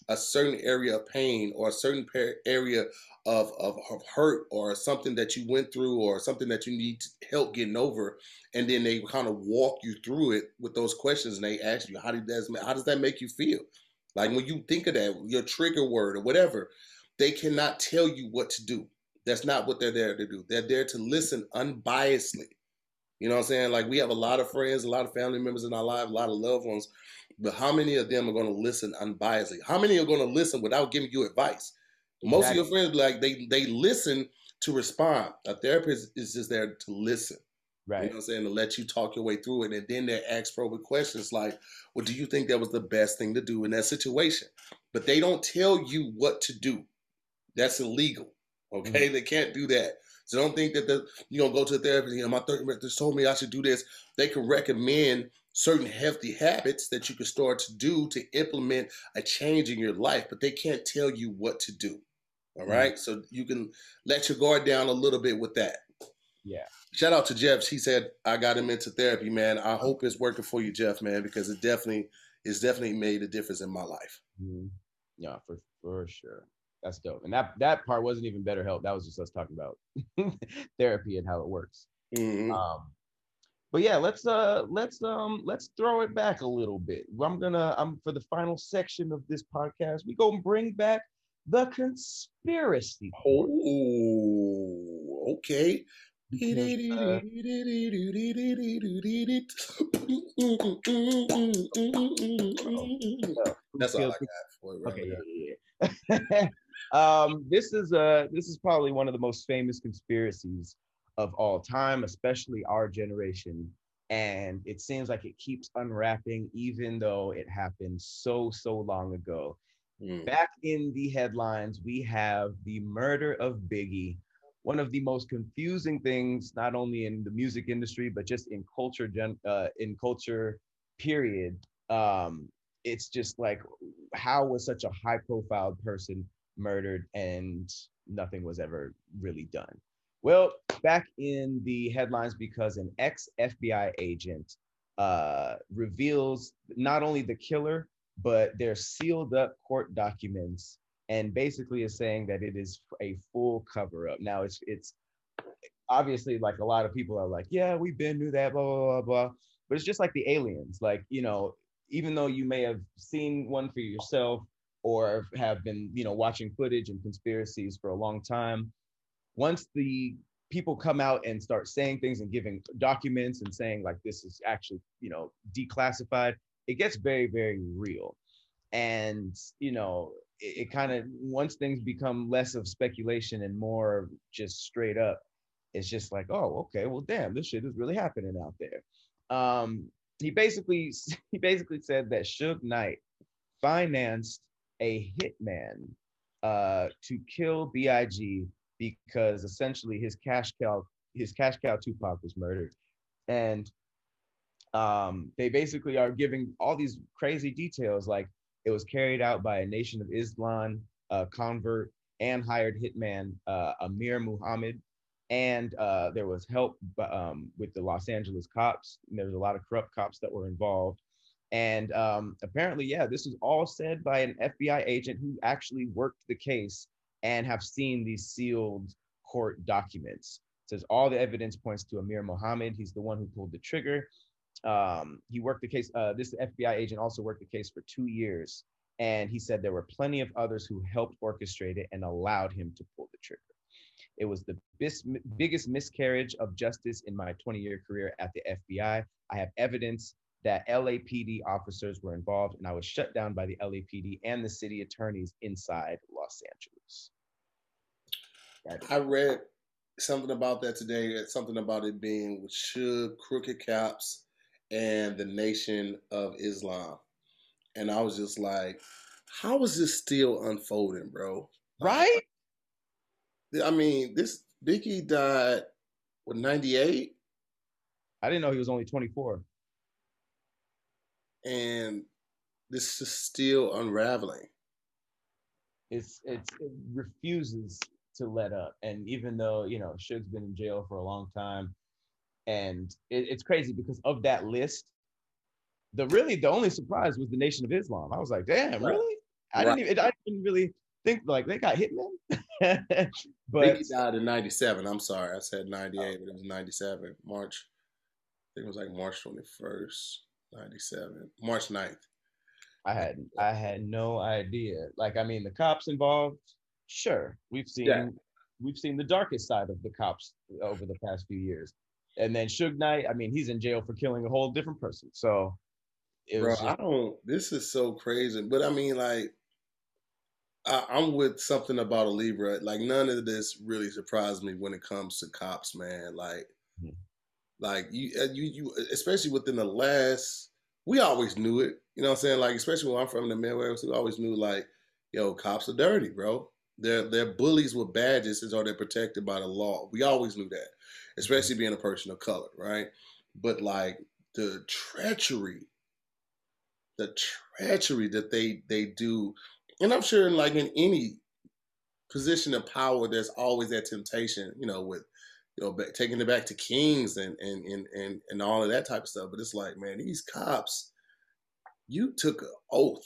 a certain area of pain or a certain area of hurt or something that you went through or something that you need help getting over, and then they kind of walk you through it with those questions, and they ask you, how does that make you feel? Like when you think of that, your trigger word or whatever, they cannot tell you what to do. That's not what they're there to do. They're there to listen unbiasedly. You know what I'm saying? Like we have a lot of friends, a lot of family members in our life, a lot of loved ones, but how many of them are going to listen unbiasedly? How many are going to listen without giving you advice? Most of your friends, like they listen to respond. A therapist is just there to listen. Right. You know what I'm saying? To let you talk your way through it. And then they ask probing questions like, well, do you think that was the best thing to do in that situation? But they don't tell you what to do. That's illegal. Okay? They can't do that. So don't think that you're going to go to a therapist, my therapist told me I should do this. They can recommend certain healthy habits that you can start to do to implement a change in your life, but they can't tell you what to do. All right? So you can let your guard down a little bit with that. Yeah. Shout out to Jeff. He said, I got him into therapy, man. I hope it's working for you, Jeff, man, because it's definitely made a difference in my life. Yeah, for sure. That's dope. And that part wasn't even BetterHelp. That was just us talking about therapy and how it works. But yeah, let's throw it back a little bit. I'm for the final section of this podcast, we gonna bring back the conspiracy. Oh, okay. That's all I got for it. Okay. This is probably one of the most famous conspiracies of all time, especially our generation. And it seems like it keeps unwrapping, even though it happened so long ago. Back in the headlines, we have the murder of Biggie, one of the most confusing things, not only in the music industry, but just in culture, period. It's just like, how was such a high profile person murdered and nothing was ever really done? Well, back in the headlines because an ex-FBI agent reveals not only the killer, but they're sealed up court documents and basically is saying that it is a full cover up. Now it's obviously, like, a lot of people are like, yeah, we've been through that, blah, blah, blah, blah. But it's just like the aliens. Like, even though you may have seen one for yourself or have been, watching footage and conspiracies for a long time, once the people come out and start saying things and giving documents and saying like this is actually, declassified, it gets very, very real. And, it kind of, once things become less of speculation and more just straight up, it's just like, oh, okay, well, damn, this shit is really happening out there. He basically said that Suge Knight financed a hitman to kill B.I.G. because essentially his cash cow Tupac was murdered. And they basically are giving all these crazy details, like it was carried out by a Nation of Islam convert and hired hitman Amir Muhammad. And there was help with the Los Angeles cops. And there was a lot of corrupt cops that were involved. And apparently, yeah, this was all said by an FBI agent who actually worked the case and have seen these sealed court documents. It says all the evidence points to Amir Muhammad. He's the one who pulled the trigger. He worked the case. This FBI agent also worked the case for 2 years. And he said there were plenty of others who helped orchestrate it and allowed him to pull the trigger. It was the biggest miscarriage of justice in my 20-year career at the FBI. I have evidence that LAPD officers were involved, and I was shut down by the LAPD and the city attorneys inside Los Angeles. I read something about that today, something about it being with Suge, Crooked Cops, and the Nation of Islam. And I was just like, how is this still unfolding, bro? Right? I mean, this Biggie died, what, 98? I didn't know he was only 24. And this is still unraveling. It refuses to let up. And even though, Suge's been in jail for a long time, and it's crazy because of that list, the only surprise was the Nation of Islam. I was like, damn, really? Right. I didn't really think like they got Hitman. Biggie But died in '97. I'm sorry, I said '98, but it was '97. March. I think it was like March 21st, '97. March 9th. I had no idea. Like, I mean, the cops involved, sure. Yeah. We've seen the darkest side of the cops over the past few years. And then Suge Knight, I mean, he's in jail for killing a whole different person. So it Bro, was I just don't. This is so crazy, but I mean, like, I'm with something about a Libra. Like, none of this really surprised me when it comes to cops, man. Like you, especially within the last. We always knew it. You know what I'm saying? Like, especially when I'm from the Midwest, we always knew, like, yo, cops are dirty, bro. They're bullies with badges, or they're protected by the law. We always knew that, especially being a person of color, right? But like the treachery the treachery that they do, and I'm sure like in any position of power, there's always that temptation, with taking it back to kings and all of that type of stuff. But it's like, man, these cops, you took an oath,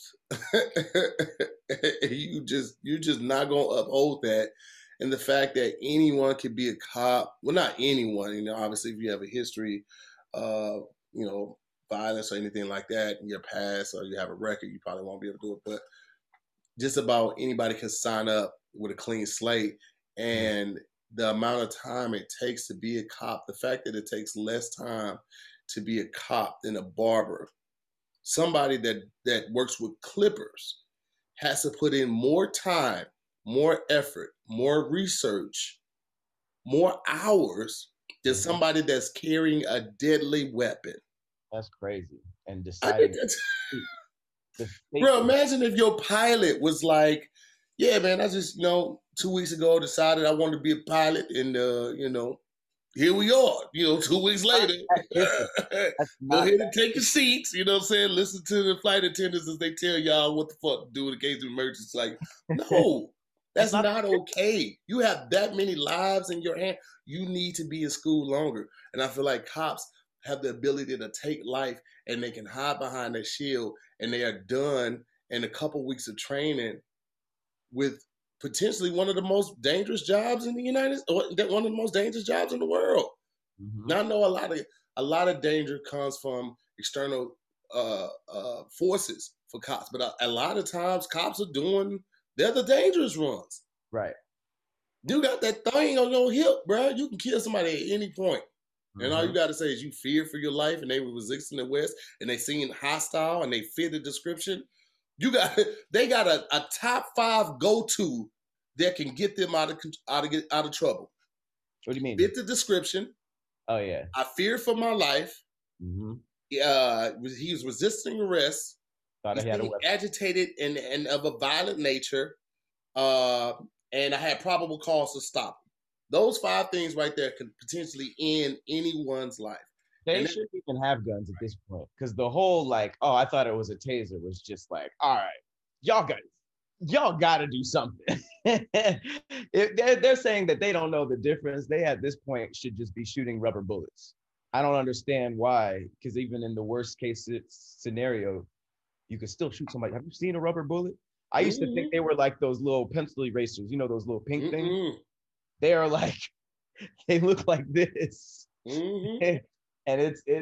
you're just not gonna uphold that. And the fact that anyone could be a cop, well, not anyone, obviously if you have a history of, violence or anything like that in your past, or you have a record, you probably won't be able to do it. But just about anybody can sign up with a clean slate. And the amount of time it takes to be a cop, the fact that it takes less time to be a cop than a barber, somebody that works with clippers has to put in more time, more effort, more research, more hours than somebody that's carrying a deadly weapon. that's crazy. And I think deciding that's, the bro, safety. imagine if your pilot was like, yeah, man, I just, 2 weeks ago decided I wanted to be a pilot, and, here we are, 2 weeks later. Listen, that's Go not ahead and take your seats, you know what I'm saying? Listen to the flight attendants as they tell y'all what the fuck to do in case of emergency. Like, no, that's that's not not okay. You have that many lives in your hand. You need to be in school longer. And I feel like cops have the ability to take life, and they can hide behind their shield, and they are done in a couple weeks of training with potentially one of the most dangerous jobs in the one of the most dangerous jobs in the world. Now I know a lot of danger comes from external forces for cops, but a lot of times cops they're the dangerous ones. right. You got that thing on your hip, bro. You can kill somebody at any point. And all you Mm-hmm. got to say is you fear for your life, and they were resisting the West, and they seem hostile, and they fit the description. They got a top 5 go-to that can get them out of trouble. What do you mean? Fit the description. Oh yeah. I fear for my life. Mm-hmm. He was resisting arrest. Thought He's I had a being weapon. agitated and of a violent nature. And I had probable cause to stop him. Those 5 things right there could potentially end anyone's life. They And shouldn't even have guns at this point because the whole like, oh, I thought it was a taser was just like, all right, y'all got to do something. They're saying that they don't know the difference. They at this point should just be shooting rubber bullets. I don't understand why, because even in the worst case scenario, you could still shoot somebody. Have you seen a rubber bullet? I used to think they were like those little pencil erasers, those little pink things. They are like, they look like this. Mm-hmm. And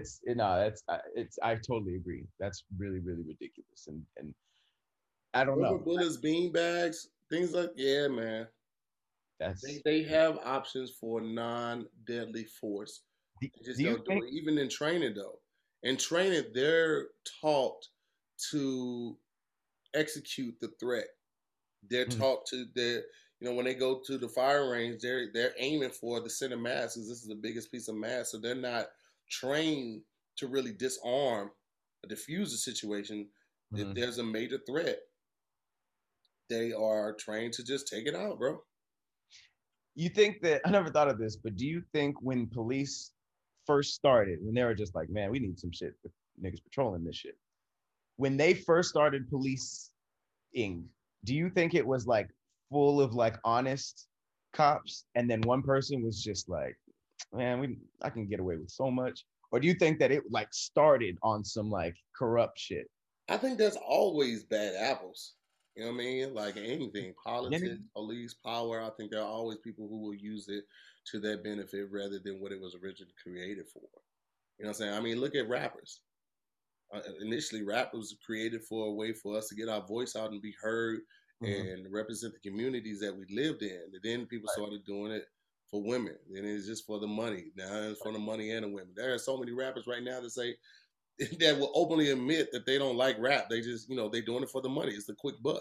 I totally agree. That's really, really ridiculous. And I don't Rubber know. bullets, bean bags, things like, yeah, man. That's They have options for non-deadly force. do, They just do you don't do think it. Even in training, though. In training, they're taught to execute the threat. They're mm, taught to when they go to the firing range, they're aiming for the center mass, because this is the biggest piece of mass. So they're not trained to really disarm or diffuse the situation. If mm. there's a major threat, they are trained to just take it out, bro. You think that I never thought of this, but do you think when police first started, when they were just like, man, we need some shit with niggas patrolling this shit. When they first started policing, do you think it was like full of like honest cops, and then one person was just like, man, I can get away with so much? Or do you think that it like started on some like corrupt shit? I think there's always bad apples. You know what I mean? Like anything, politics, police, power. I think there are always people who will use it to their benefit rather than what it was originally created for. You know what I'm saying? I mean, look at rappers. Initially, rap was created for a way for us to get our voice out and be heard Mm-hmm. and represent the communities that we lived in. And then people Right. started doing it for women. Then it's just for the money. Now it's for the money and the women. There are so many rappers right now that say that will openly admit that they don't like rap. They just, they doing it for the money. It's the quick buck.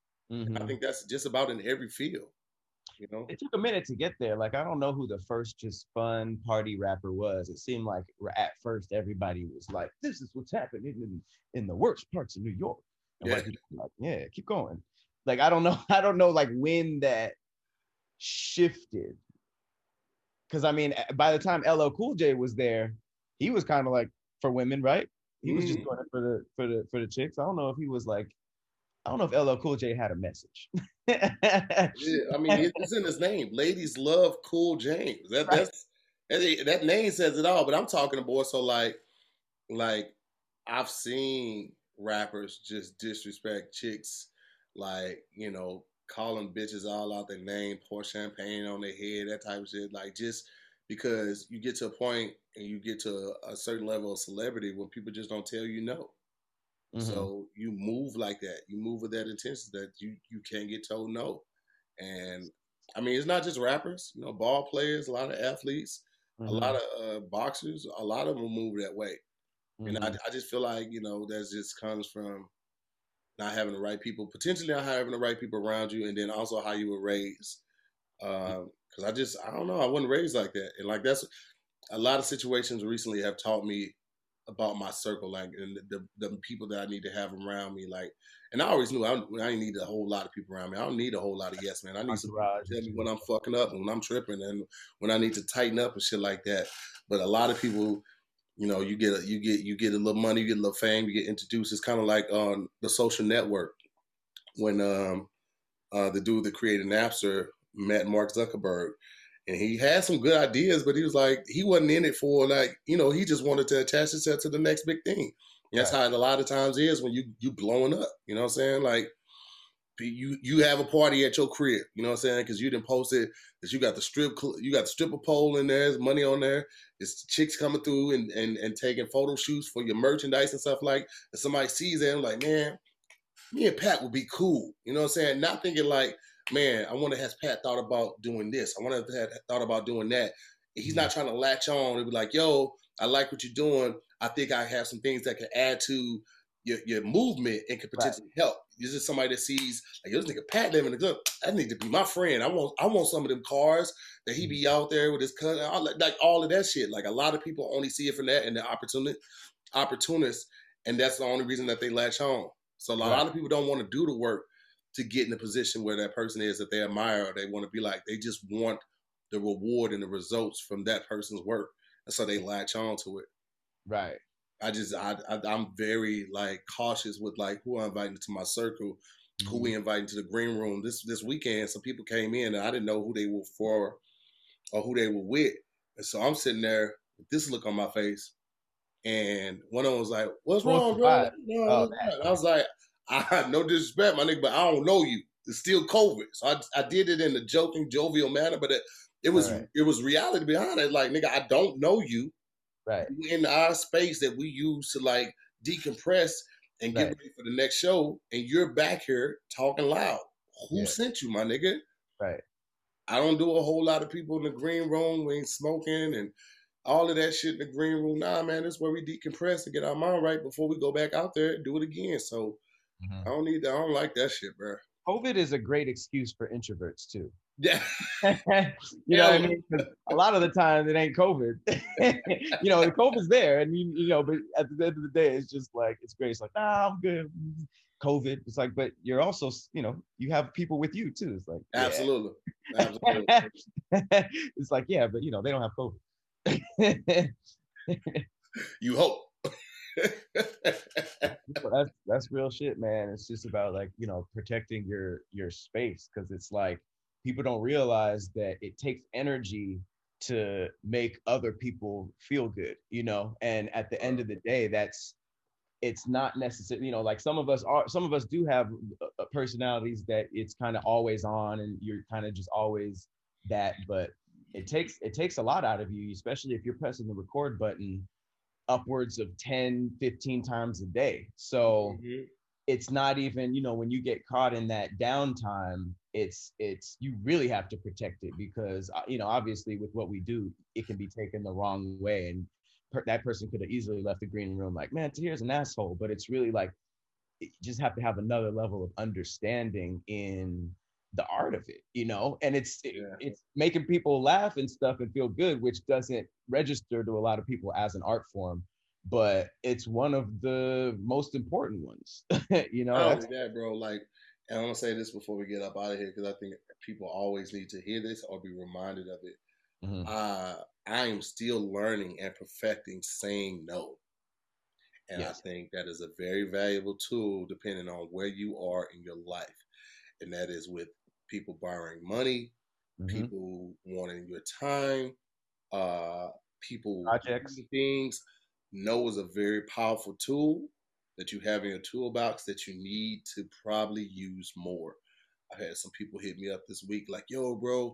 I Mm-hmm. think that's just about in every field, you know? It took a minute to get there. Like, I don't know who the first just fun party rapper was. It seemed like at first everybody was like, "This is what's happening in the worst parts of New York," and Yeah. white people were like, "Yeah, keep going." Like, I don't know. I don't know like when that shifted. Because I mean, by the time LL Cool J was there, he was kind of like for women, right? He was just Mhm. doing it for the chicks. I don't know if he was like. I don't know if LL Cool J had a message. Yeah, I mean, it's in his name. Ladies love Cool James. Right. That name says it all. But I'm talking about so like I've seen rappers just disrespect chicks, like calling bitches all out their name, pour champagne on their head, that type of shit. Like just because you get to a point and you get to a certain level of celebrity when people just don't tell you no. Mm-hmm. So you move like that. You move with that intensity that you can't get told no. And I mean, it's not just rappers. Ball players, a lot of athletes, a lot Mm-hmm. of boxers. A lot of them move that way. And Mm-hmm. I just feel like that just comes from not having the right people, potentially not having the right people around you, and then also how you were raised. Because I don't know, I wasn't raised like that, and like that's a lot of situations recently have taught me about my circle, like and the people that I need to have around me, like. And I always knew I didn't need a whole lot of people around me. I don't need a whole lot of yes man. I need some people Entourage to and tell me shit. when I'm fucking up and when I'm tripping and when I need to tighten up and shit like that. But a lot of people, you get a little money, you get a little fame, you get introduced. It's kind of like on the Social Network when the dude that created Napster met Mark Zuckerberg. And he had some good ideas, but he was like, he wasn't in it for like, he just wanted to attach himself to the next big thing. And that's Right. how it a lot of times is when you blowing up. You know what I'm saying? Like you have a party at your crib. You know what I'm saying? Because you didn't post it that you got you got the stripper pole in there, there's money on there. It's chicks coming through and taking photo shoots for your merchandise and stuff like. And somebody sees it and like, man, me and Pat would be cool. You know what I'm saying? Not thinking like, man, I wonder has Pat thought about doing this? I wonder if Pat thought about doing that. He's Mm-hmm. not trying to latch on and be like, yo, I like what you're doing. I think I have some things that can add to your movement and could Right. potentially help. This is somebody that sees like this nigga Pat living the good. I need to be my friend. I want some of them cars that he be out there with his cousin. Like all of that shit. Like a lot of people only see it from that and the opportunists, and that's the only reason that they latch on. So a Right. lot of people don't want to do the work to get in the position where that person is that they admire or they want to be like. They just want the reward and the results from that person's work, and so they latch on to it. Right. I'm very like cautious with like who I'm inviting to my circle, who Mm-hmm. we inviting to the green room this weekend. Some people came in and I didn't know who they were for or who they were with, and so I'm sitting there with this look on my face. And one of them was like, "What's What's wrong, the bro?" vibe? Like, no, Oh, what's that. that? I was like, no disrespect, my nigga, but I don't know you. It's still COVID, so I did it in a joking, jovial manner, but it Right. was Right. it was reality behind it. Like, nigga, I don't know you. Right. You in our space that we use to like decompress and get Right. ready for the next show, and you're back here talking loud. Who Yeah. sent you, my nigga? Right. I don't do a whole lot of people in the green room. We ain't smoking and all of that shit in the green room. Nah, man, that's where we decompress and get our mind right before we go back out there and do it again. So Mm-hmm. I don't need that. I don't like that shit, bro. COVID is a great excuse for introverts too. Yeah, You know what I hell, mean? Because a lot of the time it ain't COVID. The COVID's there, and but at the end of the day, it's just like it's great. It's like, nah, I'm good. COVID. It's like, but you're also, you have people with you too. It's like, yeah. absolutely, absolutely. It's like, yeah, but they don't have COVID. You hope. That's real shit, man. It's just about like, protecting your space, because it's like people don't realize that it takes energy to make other people feel good, and at the end of the day, it's not necessarily, you know, like some of us do have personalities that it's kind of always on and you're kind of just always that, but it takes a lot out of you, especially if you're pressing the record button upwards of 10, 15 times a day. So Mm-hmm. it's not even, you know, when you get caught in that downtime, you really have to protect it because, you know, obviously with what we do, it can be taken the wrong way. And that person could have easily left the green room like, man, here's an asshole. But it's really like, you just have to have another level of understanding in the art of it, you know, and Yeah. it's making people laugh and stuff and feel good, which doesn't register to a lot of people as an art form, but it's one of the most important ones. You know, Not that's only that, bro, like, and I'm gonna say this before we get up out of here because I think people always need to hear this or be reminded of it. Mhm. Uh, I am still learning and perfecting saying no. And I Yes. think that is a very valuable tool depending on where you are in your life. And that is with people borrowing money, Hmm. people wanting your time, uh, people Projects. needing things. No is a very powerful tool that you have in your toolbox that you need to probably use more. I had some people hit me up this week like, "Yo, bro,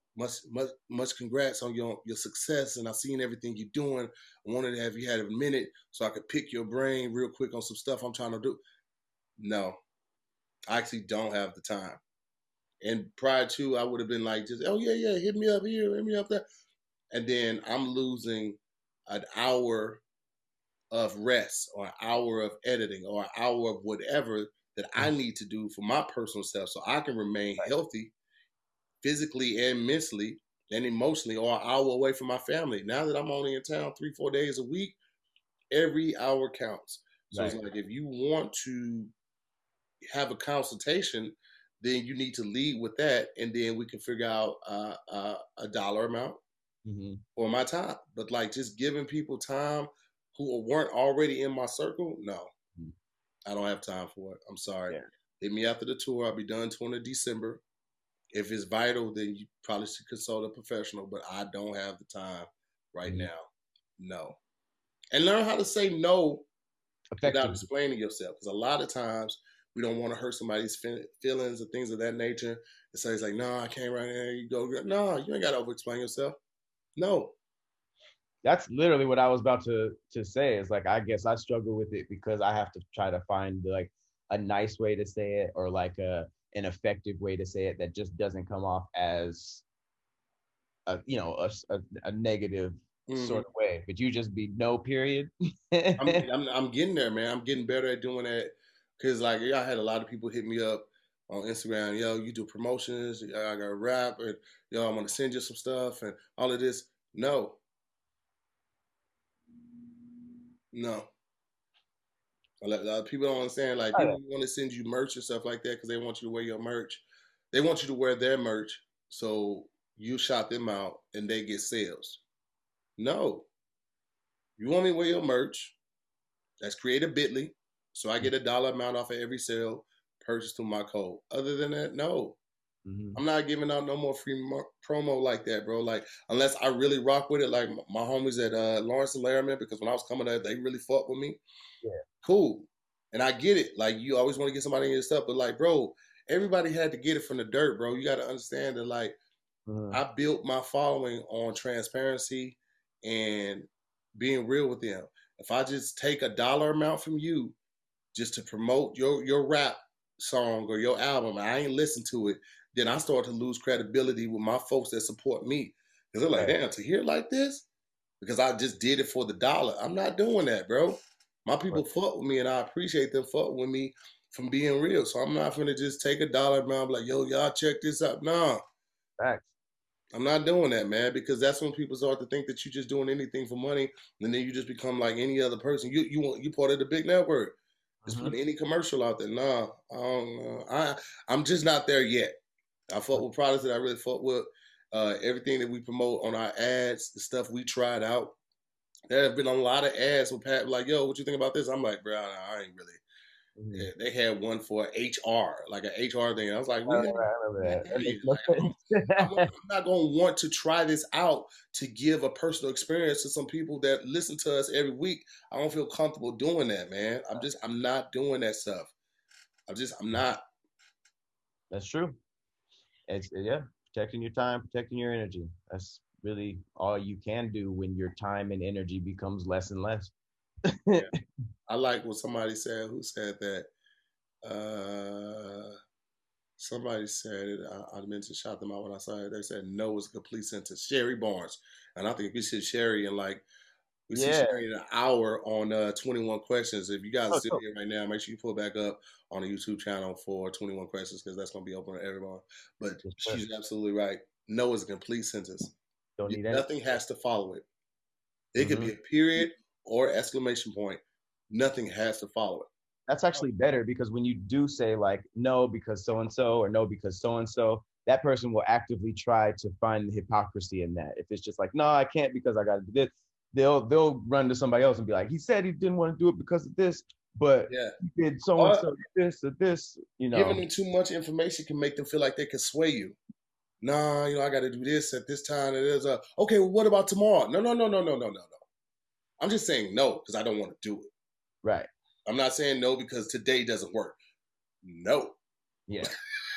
much congrats on your success, and I seen everything you're doing. I wanted to have you had a minute so I could pick your brain real quick on some stuff I'm trying to do." No, I actually don't have the time. And prior to, I would have been like, just, oh yeah, yeah, hit me up here, hit me up there, and then I'm losing an hour of rest or an hour of editing or an hour of whatever that I Mhm. need to do for my personal self so I can remain Right. healthy physically and mentally and emotionally, or an hour away from my family. Now that I'm only in town 3, 4 days a week, every hour counts. So it's Right. like if you want to have a consultation, then you need to lead with that, and then we can figure out a dollar amount Hmm. for my time. But like just giving people time who weren't already in my circle, no, I don't have time for it. I'm sorry. Yeah. Hit me after the tour. I'll be done 20 December. If it's vital, then you probably should consult a professional, but I don't have the time right Hmm. now. No. And learn how to say no without Effectively. explaining yourself. Because a lot of times we don't want to hurt somebody's feelings or things of that nature. And so it's like, no, I can't right now. You go, no, you ain't got to over explain yourself. No. That's literally what I was about to say. Is like, I guess I struggle with it because I have to try to find like a nice way to say it or like an effective way to say it that just doesn't come off as a, you know, a negative sort Hmm. of way, but you just be no period. I'm getting there, man. I'm getting better at doing that. Cause like yeah, I had a lot of people hit me up on Instagram. Yo, you do promotions. I got rap, and yo, I'm gonna send you some stuff and all of this. No, no. People don't understand. Like Oh, yeah. people want to send you merch and stuff like that because they want you to wear your merch. They want you to wear their merch, so you shop them out and they get sales. No, you want me to wear your merch? Let's create a Bitly, so I get a dollar amount off of every sale purchased through my code. Other than that, no. Mm-hmm. I'm not giving out no more free promo like that, bro. Like unless I really rock with it, like my homies at Lawrence and Laramie, because when I was coming up, they really fought with me. Yeah. Cool, and I get it. Like you always want to get somebody in your stuff, but like, bro, everybody had to get it from the dirt, bro. You got to understand that, like, Mm-hmm. I built my following on transparency and being real with them. If I just take a dollar amount from you just to promote your rap song or your album, and I ain't listen to it, then I start to lose credibility with my folks that support me. Because they're like, Right. damn, to hear it like this? Because I just did it for the dollar. I'm not doing that, bro. My Right. people fuck with me and I appreciate them fuck with me from being real. So I'm not gonna just take a dollar amount like, yo, y'all check this out. Nah, Facts. I'm not doing that, man, because that's when people start to think that you're just doing anything for money, and then you just become like any other person. You part of the big network. Just Mm-hmm. put any commercial out there. Nah, I don't know. I'm just not there yet. I fuck with products that I really fuck with. Everything that we promote on our ads, the stuff we tried out. There have been a lot of ads with Pat like, yo, what you think about this? I'm like, bro, I ain't really. Mhm. They had one for HR, like an HR thing. I was like, I really? remember that. That makes no Like, I'm sense. not going to want to try this out to give a personal experience to some people that listen to us every week. I don't feel comfortable doing that, man. I'm not doing that stuff. I'm not. That's true. It's yeah, protecting your time, protecting your energy. That's really all you can do when your time and energy becomes less and less. Yeah. I like what somebody said. Who said that? Uh, Somebody said it. I meant to shout them out when I saw it. They said no is a complete sentence. Sherry Barnes, and I think we see Sherry in like we see Yeah. Sherry in an hour on 21 questions. If you guys are Oh, still so here right now, make sure you pull back up on the YouTube channel for 21 questions because that's going to be open to everyone. But yes, sir. she's absolutely right. No is a complete sentence. Don't need any. Nothing has to follow it. It could Hmm. be a period or exclamation point. Nothing has to follow it. That's actually better because when you do say like no because so and so or no because so and so, that person will actively try to find the hypocrisy in that. If it's just like no, I can't because I got to do this, they'll run to somebody else and be like, he said he didn't want to do it because of this, but Yeah. he did so and so this or this. Giving them too much information can make them feel like they can sway you. Nah, I got to do this at this time. It is okay. Well, what about tomorrow? No, no, no, no, no, no, no, no. I'm just saying no because I don't want to do it. Right. I'm not saying no because today doesn't work. No. Yeah.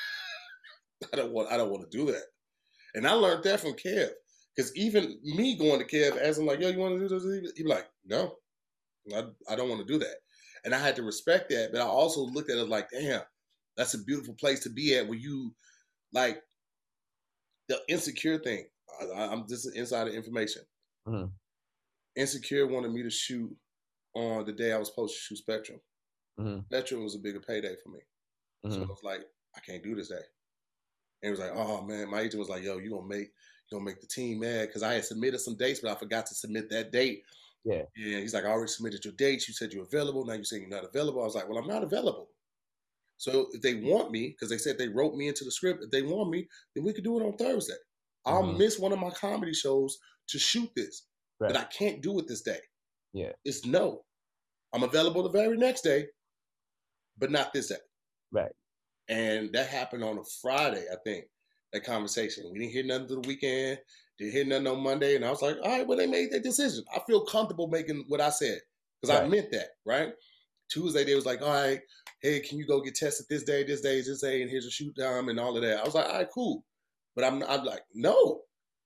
I don't want to do that. And I learned that from Kev. Because even me going to Kev, asking like, yo, you want to do this? He'd be like, no, I don't want to do that. And I had to respect that. But I also looked at it like, damn, that's a beautiful place to be at where you, like, the Insecure thing. I'm just inside of information. Mm-hmm. Insecure wanted me to shoot on the day I was supposed to shoot Spectrum. Mm-hmm. Spectrum was a bigger payday for me. Mm-hmm. So I was like, I can't do this day. And it was like, oh man, my agent was like, yo, you're gonna make the team mad because I had submitted some dates, but I forgot to submit that date. Yeah. And he's like, I already submitted your dates. You said you're available. Now you're saying you're not available. I was like, well, I'm not available. So if they want me, because they said they wrote me into the script, if they want me, then we could do it on Thursday. I'll miss one of my comedy shows to shoot this, right. but I can't do it this day. Yeah. It's no. I'm available the very next day, but not this day. Right. And that happened on a Friday, I think, that conversation. We didn't hear nothing through the weekend, didn't hear nothing on Monday. And I was like, all right, well, they made that decision. I feel comfortable making what I said because I meant that, right? Tuesday, they was like, all right, hey, can you go get tested this day, this day, and here's a shoot time and all of that. I was like, all right, cool. But I'm like, no.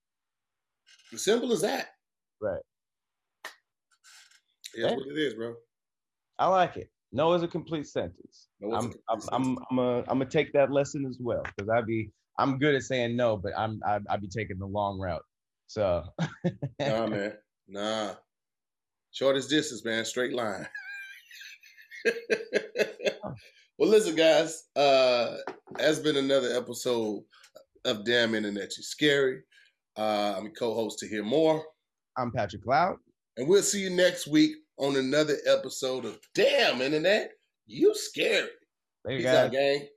As simple as that. Right. That's what it is, bro. I like it. No is a complete sentence. I'm gonna take that lesson as well because I'm good at saying no, but I'd be taking the long route. So nah, man, nah. Shortest distance, man. Straight line. Well, listen, guys. That's been another episode of Damn Internet, You Scary. I'm your co-host to hear more. I'm Patrick Cloud, and we'll see you next week on another episode of Damn Internet, You Scary. Later, Peace guys. out, gang.